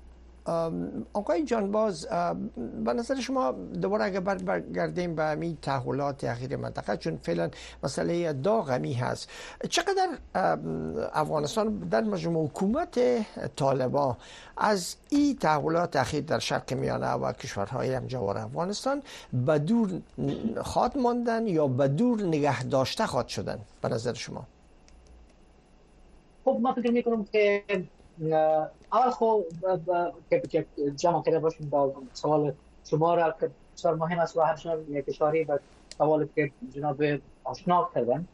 آقای جان باز به نظر شما دوباره اگر برگردیم به همین تحولات اخیر منطقه، چون فعلا مسئله داغ همی هست، چقدر افغانستان در مجموع حکومت طالبان از این تحولات اخیر در شرق میانه و کشورهای همجوار افغانستان به دور خواهد ماندن یا به دور نگه داشته خواهد شدن به نظر شما؟ خب ما فکر میکنم که اول خب که جمع کرده باشیم با سوال شما را که بسیار مهم است و همچنان یک اشاره به سوالی که جناب آشنا کردن.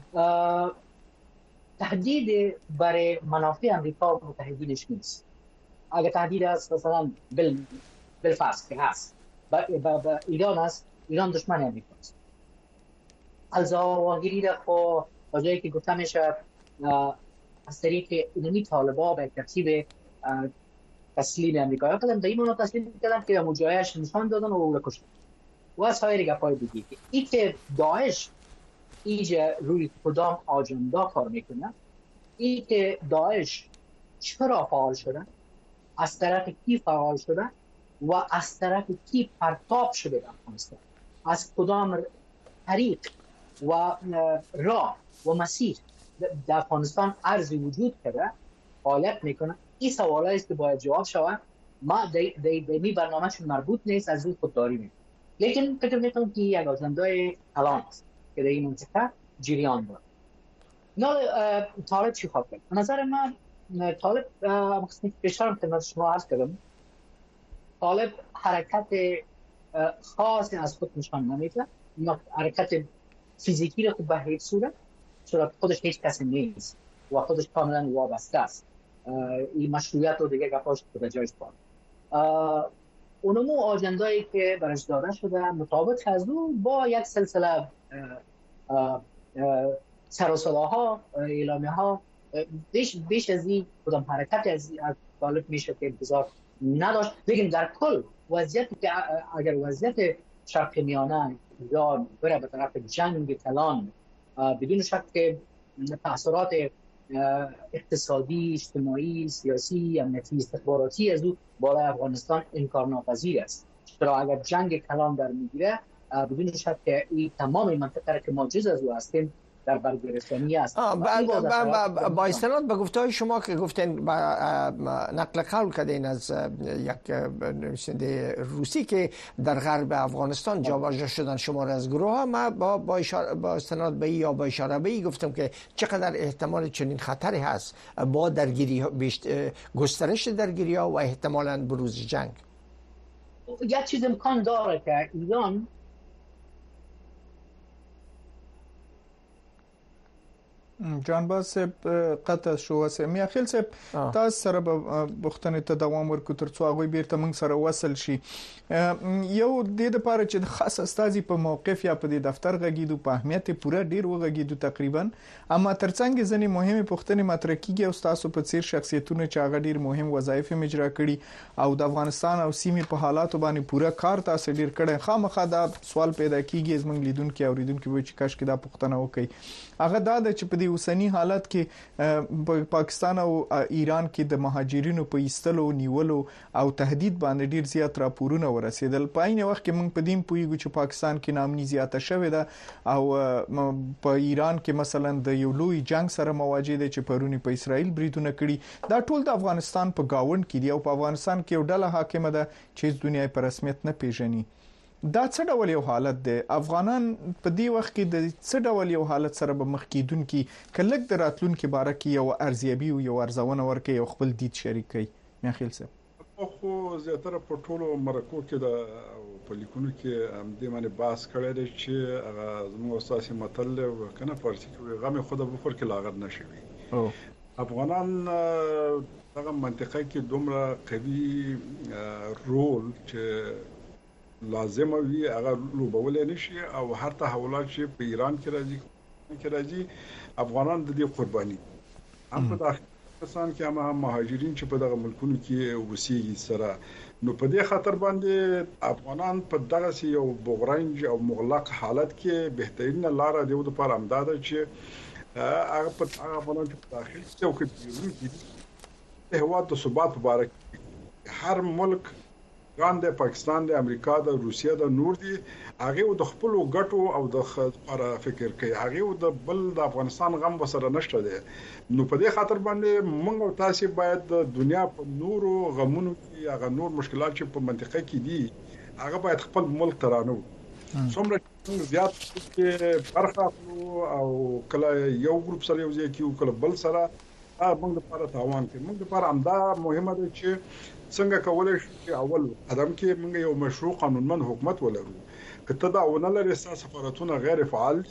تهدید برای منافع امریکا و متحدینش نیست. اگر تهدید است مثلا بل بلفاست که هست با ایران است، ایران دشمن امریکا است. الزاواگیری را خب با جایی که گفته میشه از طریق اینمی طالبا به ترتیب تسلیم امریکا کردن، در این مورد تسلیم کردن که مجایش نشان دادن و او را کشتن و سایر گپای دیگه. این که داعش اینجا روی کدام آجندا کار میکنه، این که داعش چرا فعال شده، از طرف کی فعال شده و از طرف کی پرتاب شده در افغانستان، از کدام طریق و راه و مسیر در افغانستان ارزی وجود کرده فعالیت میکنه، این سوالایی است که باید جواب شود. ما در می برنامه‌شون مربوط نیست، از اون خودداری میکنه. لیکن فکر میکنم که یک آجندای الان است که در این منطقه جریان داره. نه طالب چی خواهد کرد؟ نظر من طالب مقصدی پیشترم خدمت شما عرض کردم، طالب حرکت خاصی از خود نشان نمیده، حرکت فیزیکی رو به هیچ صورت، چرا خودش هیچ کسی نیست و خودش کاملا وابسته است. این مشروعیت رو دیگه گفاش به جایش بار. اونمو آجندایی که برش داده شده مطابق از او با یک سلسله سر و صداها، اعلامیه ها، بیش بیش از این کدام حرکت از طالب میشه که انتظار نداشت. لیکن در کل وضعیتی که اگر وضعیت شرق میانه یا بره به طرف جنگ کلان، بدون شک که تأثیرات اقتصادی، اجتماعی، سیاسی، امنیتی، استخباراتی از او بالای افغانستان انکارناپذیر است. چرا اگر جنگ کلان در میگیره بدون شک که این تمام منطقه را که ما جز از او هستیم در بر گرفتنی است. با استناد به گفته‌های شما که گفتین نقل قول کردین از یک نویسنده روسی که در غرب افغانستان جابجا شدن شمار از گروه ها، ما با با, اشاره با استناد به یا با اشاره به گفتم که چقدر احتمال چنین خطری هست با درگیری گسترش درگیری ها و احتمالاً بروز جنگ. یک چیز امکان داره که ایران جانباز قطع شو وسه میاخیل صاحب تاسو سره به بوختنه ته دوام ورکو ترڅو هغه بیرته موږ سره وصل شي. یو د دې لپاره چې خاص استاذي په موقف یا په دفتر غږیدو په اهمیت پوره ډیر وغږیدو تقریبا، اما ترڅنګ ځنې مهمه پوښتنې مطرح کیږي او تاسو په څیر شخصیتونه چې هغه ډیر مهم وظایف اجرا کړي او د افغانستان او سیمې په حالاتو باندې پوره کار تاسو ډیر کړي، خامخا دا سوال پیدا کیږي زموږ لیدونکو او اوریدونکو چې کاش کې دا پوښتنه وکړي. هغه دا د چې په دې اوسنی حالت کې په پاکستان او ایران کې د مهاجرینو په ایستلو نیولو او تهدید باندې ډیر زیات راپورونه ورسېدل. په عین وخت کې موږ په دې پویګو چې پاکستان کې نامني زیاته شوې ده او په ایران کې مثلا د یو لوی جنگ سره مواجه دي چې پرونی په اسرائیل بریدونه کړي. دا ټول د افغانستان په گاوند کې دی او په افغانستان کې یو ډله حاکمه ده چې دنیا په رسمیت نه پیژني. دا څه ډول یو حالت دی؟ افغانان په دې وخت کې د څه ډول یو حالت سره به مخ کیدون کې کلک د راتلونکو باره کې یو ارزیابي او یو ارزونه ورکړي او خپل دید شریک کړي؟ میاخیل صاحب خو زیاتره په ټولو مرکو کې د په لیکونو کې هم دې باندې بحث کړی دی چې هغه زموږ اساسي مطلب کنه فارسی کې غم خود بخور کې لاغر نشوي. افغانان هغه منطقه کې دومره قوي رول چې لازم وي هغه لوبول نشي او هر تحولات چې په ایران کې راځي کې راځي افغانان د دې قرباني هم په داخل پاکستان کې هم مهاجرین چې په دغه ملکونو کې اوسېږي سره، نو په دې خاطر باندې افغانان په دغه یو بغرنج او مغلق حالت کې بهترین لار دی د لپاره امداد چې هغه په افغانان په داخل کې او کې د هواد د ثبات مبارک هر ملک ګاند پاکستان د امریکا د روسیا د نور دي هغه د خپل ګټو او د لپاره فکر کوي، هغه د بل د افغانستان غم وسره نشته دي. نو په دې خاطر باندې موږ او تاسو باید د دنیا په نورو غمونو کې هغه نور مشکلات چې په منطقه کې دي هغه باید خپل ملک ترانو څومره زیات کې برخه او کله یو ګروپ سره یو ځای کې کله بل سره موږ لپاره تاوان کوي. موږ لپاره امدا مهمه ده چې څنګه کولای شو اول قدم کې موږ یو مشروع قانونمند حکومت ولرو. کته دا ونه لري سفارتونه غیر فعال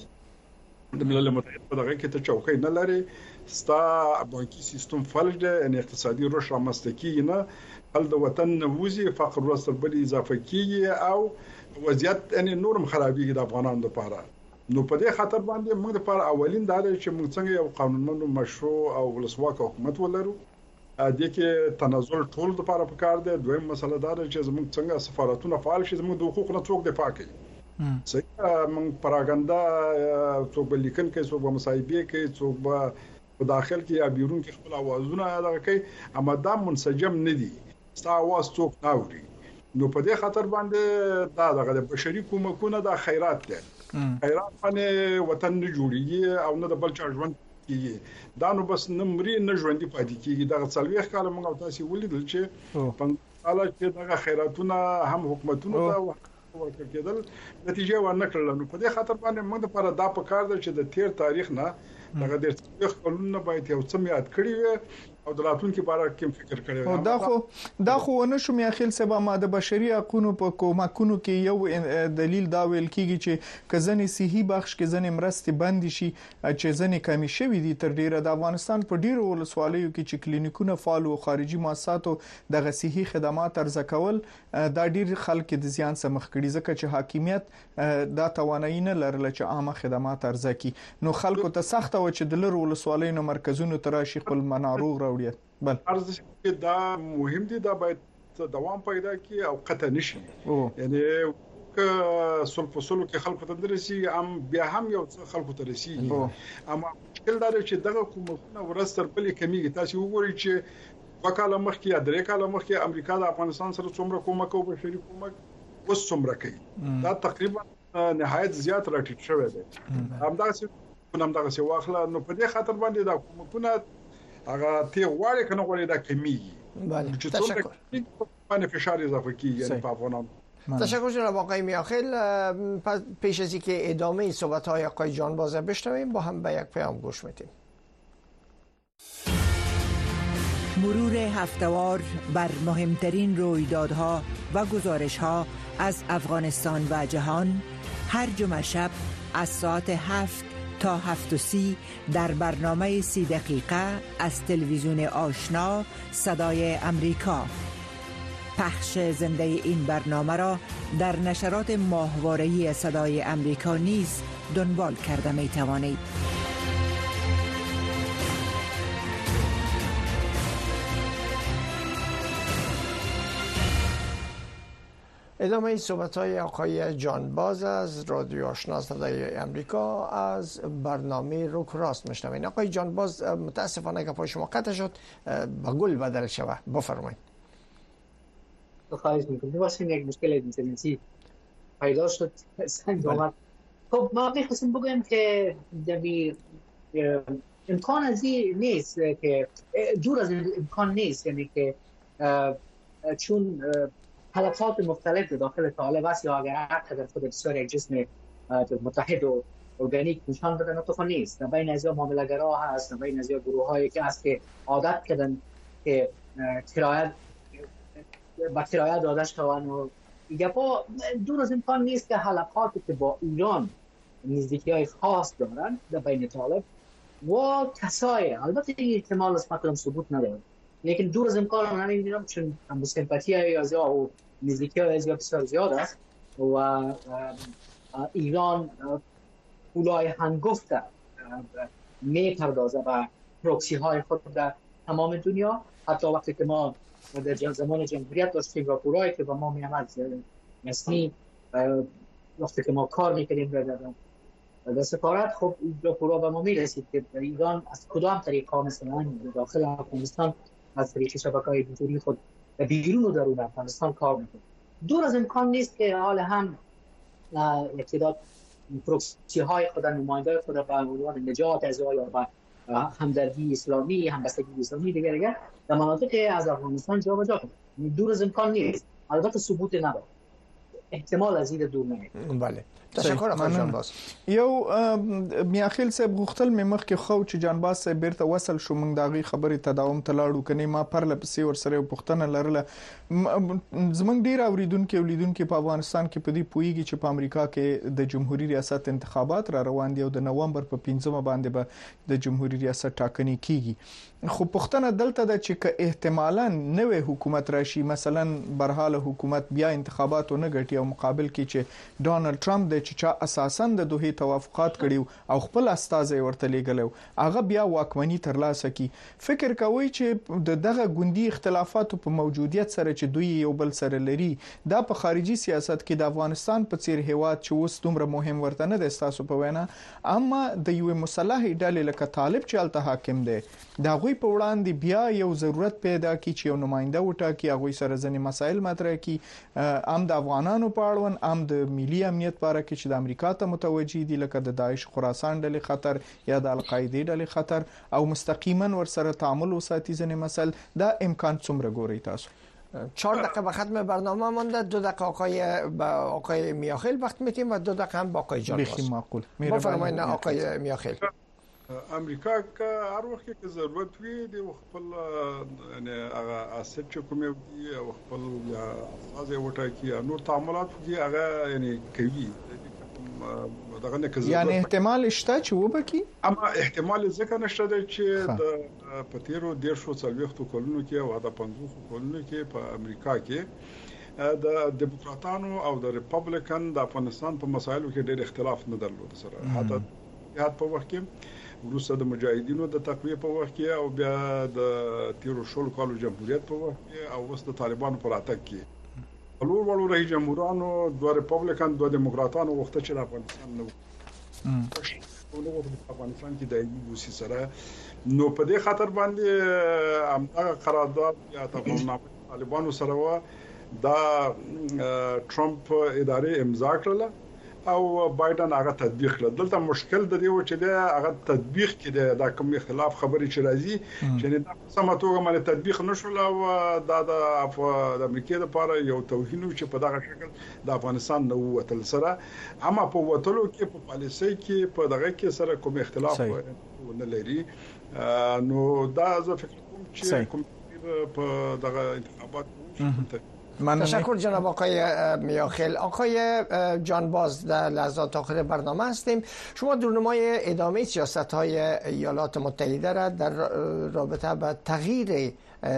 د ملل متحد په دغه کې ته چوکۍ نه لري، ستا بانکي سیستم فلج دی، ان اقتصادي رشد رامنځته کیږي نه، هل د وطن نووزي فقر ورسره بل اضافه کیږي او وضعیت ان نورم خرابېږي د افغانانو لپاره. نو په دې خاطر باندې موږ لپاره اولین دا دی چې موږ څنګه یو قانونمند مشروع او ولسواک حکومت ولرو. د کې تنازل ټول د لپاره پکار دی. دویم مسله دا ده چې زموږ څنګه سفارتونه فعال شي، زموږ د حقوقو نه څوک دفاع کوي. صحیح موږ پراګندا څوک بل لیکن کوي، څوک به مصاحبه کوي، څوک به په داخل کې یا بیرون کې خپل اوازونه ادا کوي، اما دا منسجم نه دي، ستا اواز څوک نه اوري. نو په دې خاطر باندې دا دغه بشري کومکونه د خیرات دي، خیرات باندې وطن نه جوړیږي او نه د بل چا ژوند کیږي. دا نو بس نمرې نه ژوندۍ پاتې کیږي. دا څلويخ کال موږ تاسو ولیدل چې په حاله کې دغه خیراتونه هم حکومتونو ته ورکړل کېدل، نتیجه ورنه کړل. نو په دې خاطر باندې موږ لپاره دا پکار ده چې د تیر تاریخ نه دغه د څلويخ کلونو باید یو څه یاد کړی وي او د راتلونکي باره کې فکر کړی وي. دا خو دا خو ونه شو میاخیل سبا ما د بشري حقوقو په کومکونو کې یو دلیل دا ویل کیږي چې کزنې صحي بخش کې ځنې مرستې بند شي چې ځنې کمی شوې دي. تر ډیره د افغانستان په ډیرو ولسوالیو کې چې کلینیکونه فعال او خارجي مؤسساتو د صحي خدمات ارزه کول دا ډیر خلک د زیان سره مخ کړي، ځکه چې حاکمیت دا توانایي نه لرله چې عامه خدمات ارزه کړي. نو خلکو ته سخت و چې د لرو ولسوالیو مرکزونو تراشي خپل مناروغ راوړي. بل ارزش کې دا مهم دي، دا باید دوام پیدا کړي او قطع نشي. یعنی که سل په سلو کې خلکو ته درسي ام بیا هم یو څه خلکو ته رسیږي، اما مشکل دا دی چې دغه کومونه ورستر بلې کمیږي. تاسو وګورئ چې وکاله مخکې یا درې کاله مخکې امریکا د افغانستان سره څومره کومک او بشري کومک اوس څومره کوي، دا تقریبا نهایت زیات راټیټ شوی دی. همداسې نام دغه څه واخله نو په دې خاطر باندې دا حکومتونه هغه ته وړي کنه غوړي دا کمیږي. بله تشکر. باندې فشار اضافه کیږي یعنی په افغانان. تشکر جناب آقای میاخیل. پیش از اینکه ادامه صحبت های آقای جانباز بشنویم با هم به یک پیام گوش میدیم. مرور هفته‌وار بر مهمترین رویدادها و گزارش‌ها از افغانستان و جهان هر جمعه شب از ساعت هفت تا هفت و سی در برنامه سی دقیقه از تلویزیون آشنا صدای امریکا. پخش زنده این برنامه را در نشرات ماهواره‌ای صدای امریکا نیز دنبال کرده می توانید. ادامه صحبت‌های آقای جانباز از رادیو آشنا صدای امریکا از برنامه رو راست میشنوین. آقای جانباز متاسفانه که پای شما قطع شد، با گل بدل شود. بفرمایید. خواهش میکنم. واسه یک مشکل اینترنتی پیدا شد سنگ آمد. خب ما می‌خواستیم بگویم که دبی امکان از این نیست که دور از امکان نیست، یعنی که چون حلقات مختلف داخل طالب است یا اگر حتی در خود بسیار یک جسم متحد و ارگانیک نشان بدن تو نیست. بین از معامله‌گرا هست، بین از گروه‌هایی که است که عادت کردن که کرایه با کرایه داده شوند و گپا دور از امکان نیست که حلقاتی که با ایران نزدیکی‌های خاص دارن در بین طالب و کسای البته این احتمال اثبات و ثبوت نداره، لیکن دور از امکان من نمی‌دونم چون سمپاتی از او نزدیکی از بسیار زیاد است و ایران پولای هنگفت میپردازه و پروکسی های خود در تمام دنیا. حتی وقتی که ما در زمان جمهوریت داشتیم راپورایی که با ما میامد رسمی وقتی که ما کار میکردیم در سفارت، خب راپورا به ما میرسید که ایران از کدام طریقا مثلا داخل افغانستان از طریق شبکه‌های دیجیتالی خود بیرون و درون افغانستان کار میکنه. دور از امکان نیست که حال هم تعداد پروکسی های خود نماینده خود به عنوان نجات از یا با همدردی اسلامی، همبستگی اسلامی دیگر دیگر در مناطق از افغانستان جا و جا کنه. دور از امکان نیست، البته ثبوت نداره، احتمال از این دور نمیاد. بله تشکر آقای جانباز. یو میاخیل صاحب غوښتل مې مخکې خو چې جانباز صاحب بیرته وصل شو موږ داغي خبرې تداوم تلاړو کني ما پرله پسې ور سره پښتنه لرله زمونږ ډیر اوریدونکو ولیدونکو په افغانستان کې په دې پویږي چې په امریکا کې د جمهوریت ریاست انتخابات را روان دي او د نومبر په پنځمه باندې به د جمهوریت ریاست ټاکنې کیږي. خو پښتنه دلته د چې احتمالاً نوې حکومت راشي، مثلا برحاله حکومت بیا انتخابات نه ګټي او مقابل کې چې ډونالد ټرمپ د چې اساساً د دوه توافقات کړیو او خپل استازي ورته لیږلو هغه بیا واکمنی ترلاسه کی. فکر کوي چې د دغه ګوندی اختلافاتو په موجودیت سره چې دوی یو بل سره لري دا په خارجي سیاست کې د افغانستان په څیر هیواد چې اوس دومره مهم ورته نه د تاسو په وینا، اما د یو مسلح ډلې لکه طالب چې الته حاکم دی دا غوي په وړاندې بیا یو ضرورت پیدا کی چې یو نماینده وټاکي هغه سره ځنې مسایل مطرح کی، ام د افغانانو په اړوند ام د ملي امنیت لپاره کې چې د امریکا ته متوجي دي لکه د داعش خراسان ډلې خطر یا د القاعده ډلې خطر او مستقیما ور سره تعامل وساتي ځنې مسل دا امکان څومره ګوري تاسو؟ چهار دقیقه به ختم برنامه مونده، دو دقیقه آقای با آقای میاخیل وقت میتیم و دو دقیقه هم با آقای جانباز. بخیر معقول. بفرمایید آقای میاخیل. امریکا که هر وخت کې ضرورت وي د خپل یعنی هغه اسټ چې کومه وي او خپل یا اساس وټاکي نور تعاملات کې هغه یعنی کوي دغه نه کوي. یعنی احتمال شته چې وبکی، اما احتمال ځکه نشته چې د پتیرو ډیر شو څلويختو کلونو کې او د پنځوس کلونو کې په امریکا کې د ډیموکراتانو او د ریپبلیکن د افغانستان په مسایلو کې ډیر اختلاف نه درلود سره. حتی یاد په وخت کې وروسته د مجاهدینو د تقویه په وخت کې او بیا د تیرو شلو کالو جمهوریت په وخت کې او اوس د طالبانو په راتګ کې ولور ولور رئیس جمهورانو دوه ریپبلیکن دوه دیموکراتانو وخت چې د افغانستان نو نو په افغانستان کې د ایوسی سره نو په دې خاطر باندې هغه قرارداد یا تفاهمنامه طالبانو سره و دا ټرمپ ادارې امضا کړله او بایدن هغه تطبیق کړ. دلته مشکل د دې و چې د هغه تطبیق کې د کوم خلاف خبرې چې راځي چې دا سم توګه باندې تطبیق نشول او دا د امریکا لپاره یو توهین چې په دغه شکل د افغانستان نو وتل سره اما په وټلو کې په پالیسي کې په دغه کې سره کوم اختلاف نه لري. نو دا زه فکر کوم چې کوم په دغه انتخابات تشکر جناب آقای میاخیل. آقای جانباز در لحظات آخر برنامه هستیم. شما رونمای ادامه سیاست‌های ایالات متحده را در رابطه با تغییر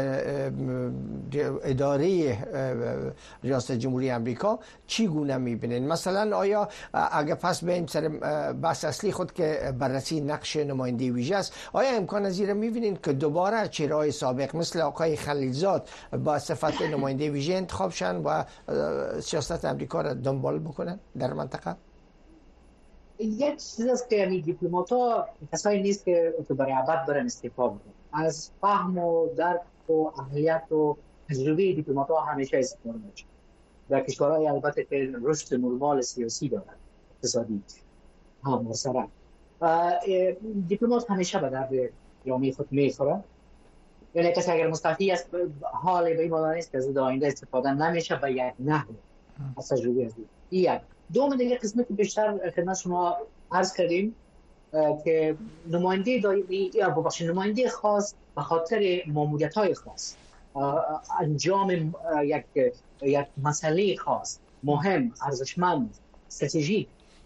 اداره ریاست جمهوری آمریکا چگونه می‌بینید؟ مثلا آیا اگر پس بریم سر بحث اصلی خود که بررسی نقش نماینده ویژه است، آیا امکان از این می‌بینید که دوباره چهره‌های سابق مثل آقای خلیلزاد با صفت نماینده ویژه انتخاب شن و سیاست آمریکا را دنبال بکنن در منطقه؟ یک چیز است که یعنی دیپلمات‌ها کسایی نیست که برای ابد برن استعفا بدن. از فهم و درک و اهلیت و تجربه دیپلمات‌ها همیشه استفاده میشه. در کشورهای البته که رشد نرمال سیاسی دارن، اقتصادی هم مثلا دیپلمات همیشه به درد جامعه خود میخوره. یعنی کسی اگر مستعفی است حال به این معنی نیست که از آینده استفاده نمیشه به یک نحو از تجربه از یک. دوم دیگه قسمت بیشتر خدمت شما عرض کردیم که نماینده دائمی یا ببخشید نماینده خاص به خاطر ماموریت‌های خاص انجام یک یک مسئله خاص مهم ارزشمند استراتژیک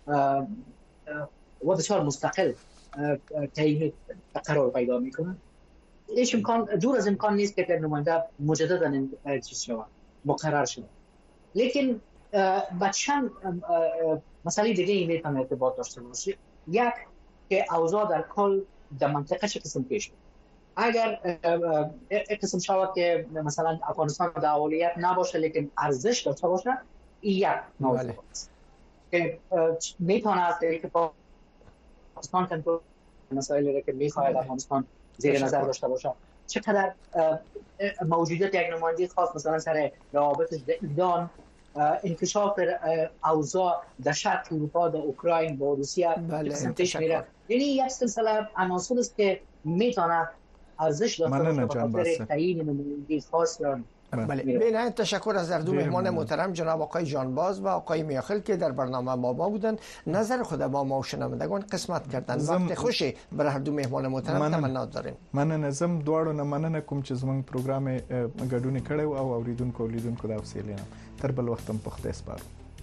و بسیار مستقل تعیین قرار پیدا میکنه. هیچ امکان دور از امکان نیست که نماینده مجددا چیز شود مقرر شود. لیکن با چند مسئله دیگه این میتونه ارتباط داشته باشه. یک که اوضاع در کل در منطقه چه قسم پیش بود. اگر یک قسم شود که مثلا افغانستان در اولویت نباشه لیکن ارزش داشته باشه، این یک موضوع است که میتونه از که پاکستان کنترل مسائلی که میخواهد افغانستان زیر نظر داشته باشه. چقدر موجودیت یک نماینده خاص مثلا سر روابط ایران، انکشاف اوضاع در شرق اروپا، در اوکراین با روسیه قسم پیش میره. یعنی یک سلسله عناصر است که میتونه ارزش داشته باشه به خاطر تعیین نماینده خاص یا بله. بله تشکر از هر دو مهمان محترم جناب آقای جانباز و آقای میاخیل که در برنامه ما با بودن، نظر خود با ما و شنوندگان قسمت کردن. وقت خوشی برای هر دو مهمان محترم تمنا داریم. من نظم دواړو نه مننه کوم چې زموږ پروګرام ګډون کړو او اوریدونکو اولیدونکو د افسیلینه تر بل وختم په خدای سپارو.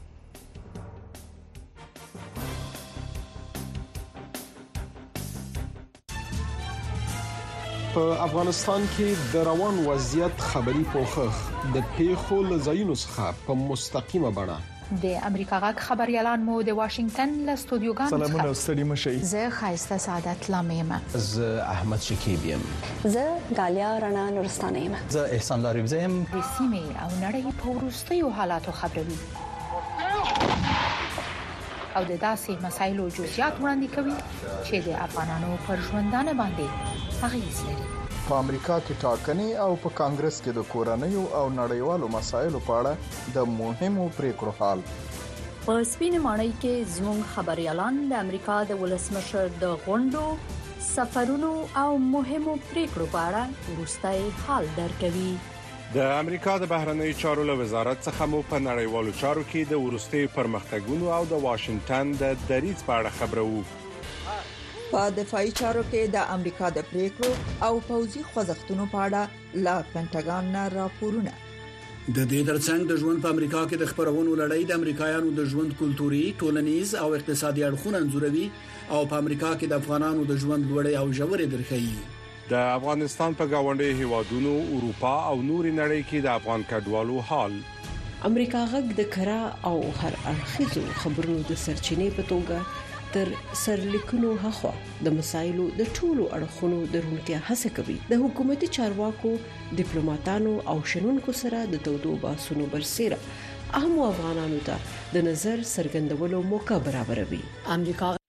په افغانستان کې د روان وضعیت خبري پوښښ د پیښو له ځایونو څخه په مستقیمه بڼه د امریکا غږ خبريالان مو د واشنگټن له استودیوګانو سلامونه ستړي مشئ. زه خایسته سعادت لامیم. زه احمد شکیب یم. زه غالیا رڼا نورستانه یم. زه احسان لاریب یم. د سیمې او نړۍ په وروستیو حالاتو خبروي او د داسې مسایلو جزئیات وړاندې کوي چې د افغانانو پر ژوندانه باندې اغیز لري. په امریکا کې ټاکنې او په کانګرس کې د کورنیو او نړیوالو مسایلو په اړه د مهمو پریکړو حال. په سپین ماڼۍ کې زموږ خبريالان د امریکا د ولسمشر د غونډو، سفرونو او مهمو پریکړو په اړه وروستي حال درکوي. د امریکا د بهرنیو چارو له وزارت څخه مو په نړیوالو چارو کې د وروستي پرمختګونو او د واشنگټن د دریځ په اړه خبرو. په دفاعي چارو کې د امریکا د پریکړو او پوځي خوځښتونو په اړه لا پینټاګان نه راپورونه. د دې ترڅنګ د ژوند په امریکا کې د خبرونو لړۍ د امریکایانو د ژوند کلتوري، ټولنیز او اقتصادي اړخونه انځوروي او په امریکا کې د افغانانو د ژوند لوړې او ژورې درخي. د افغانستان په گاونډي هیوادونو، اروپا او نورې نړۍ کې د افغان کډوالو حال. امریکا غږ د کرا او هر اړخیزو خبرونو د سرچینې په توګه تر سرلیکونو هخوا د مسایلو د ټولو اړخونو درونتیا هڅه کوي. د حکومتي چارواکو، ډیپلوماټانو او شنونکو سره د تودو باسونو برسېره اهم افغانانو ته د نظر څرګندولو موقع برابروي. امریکا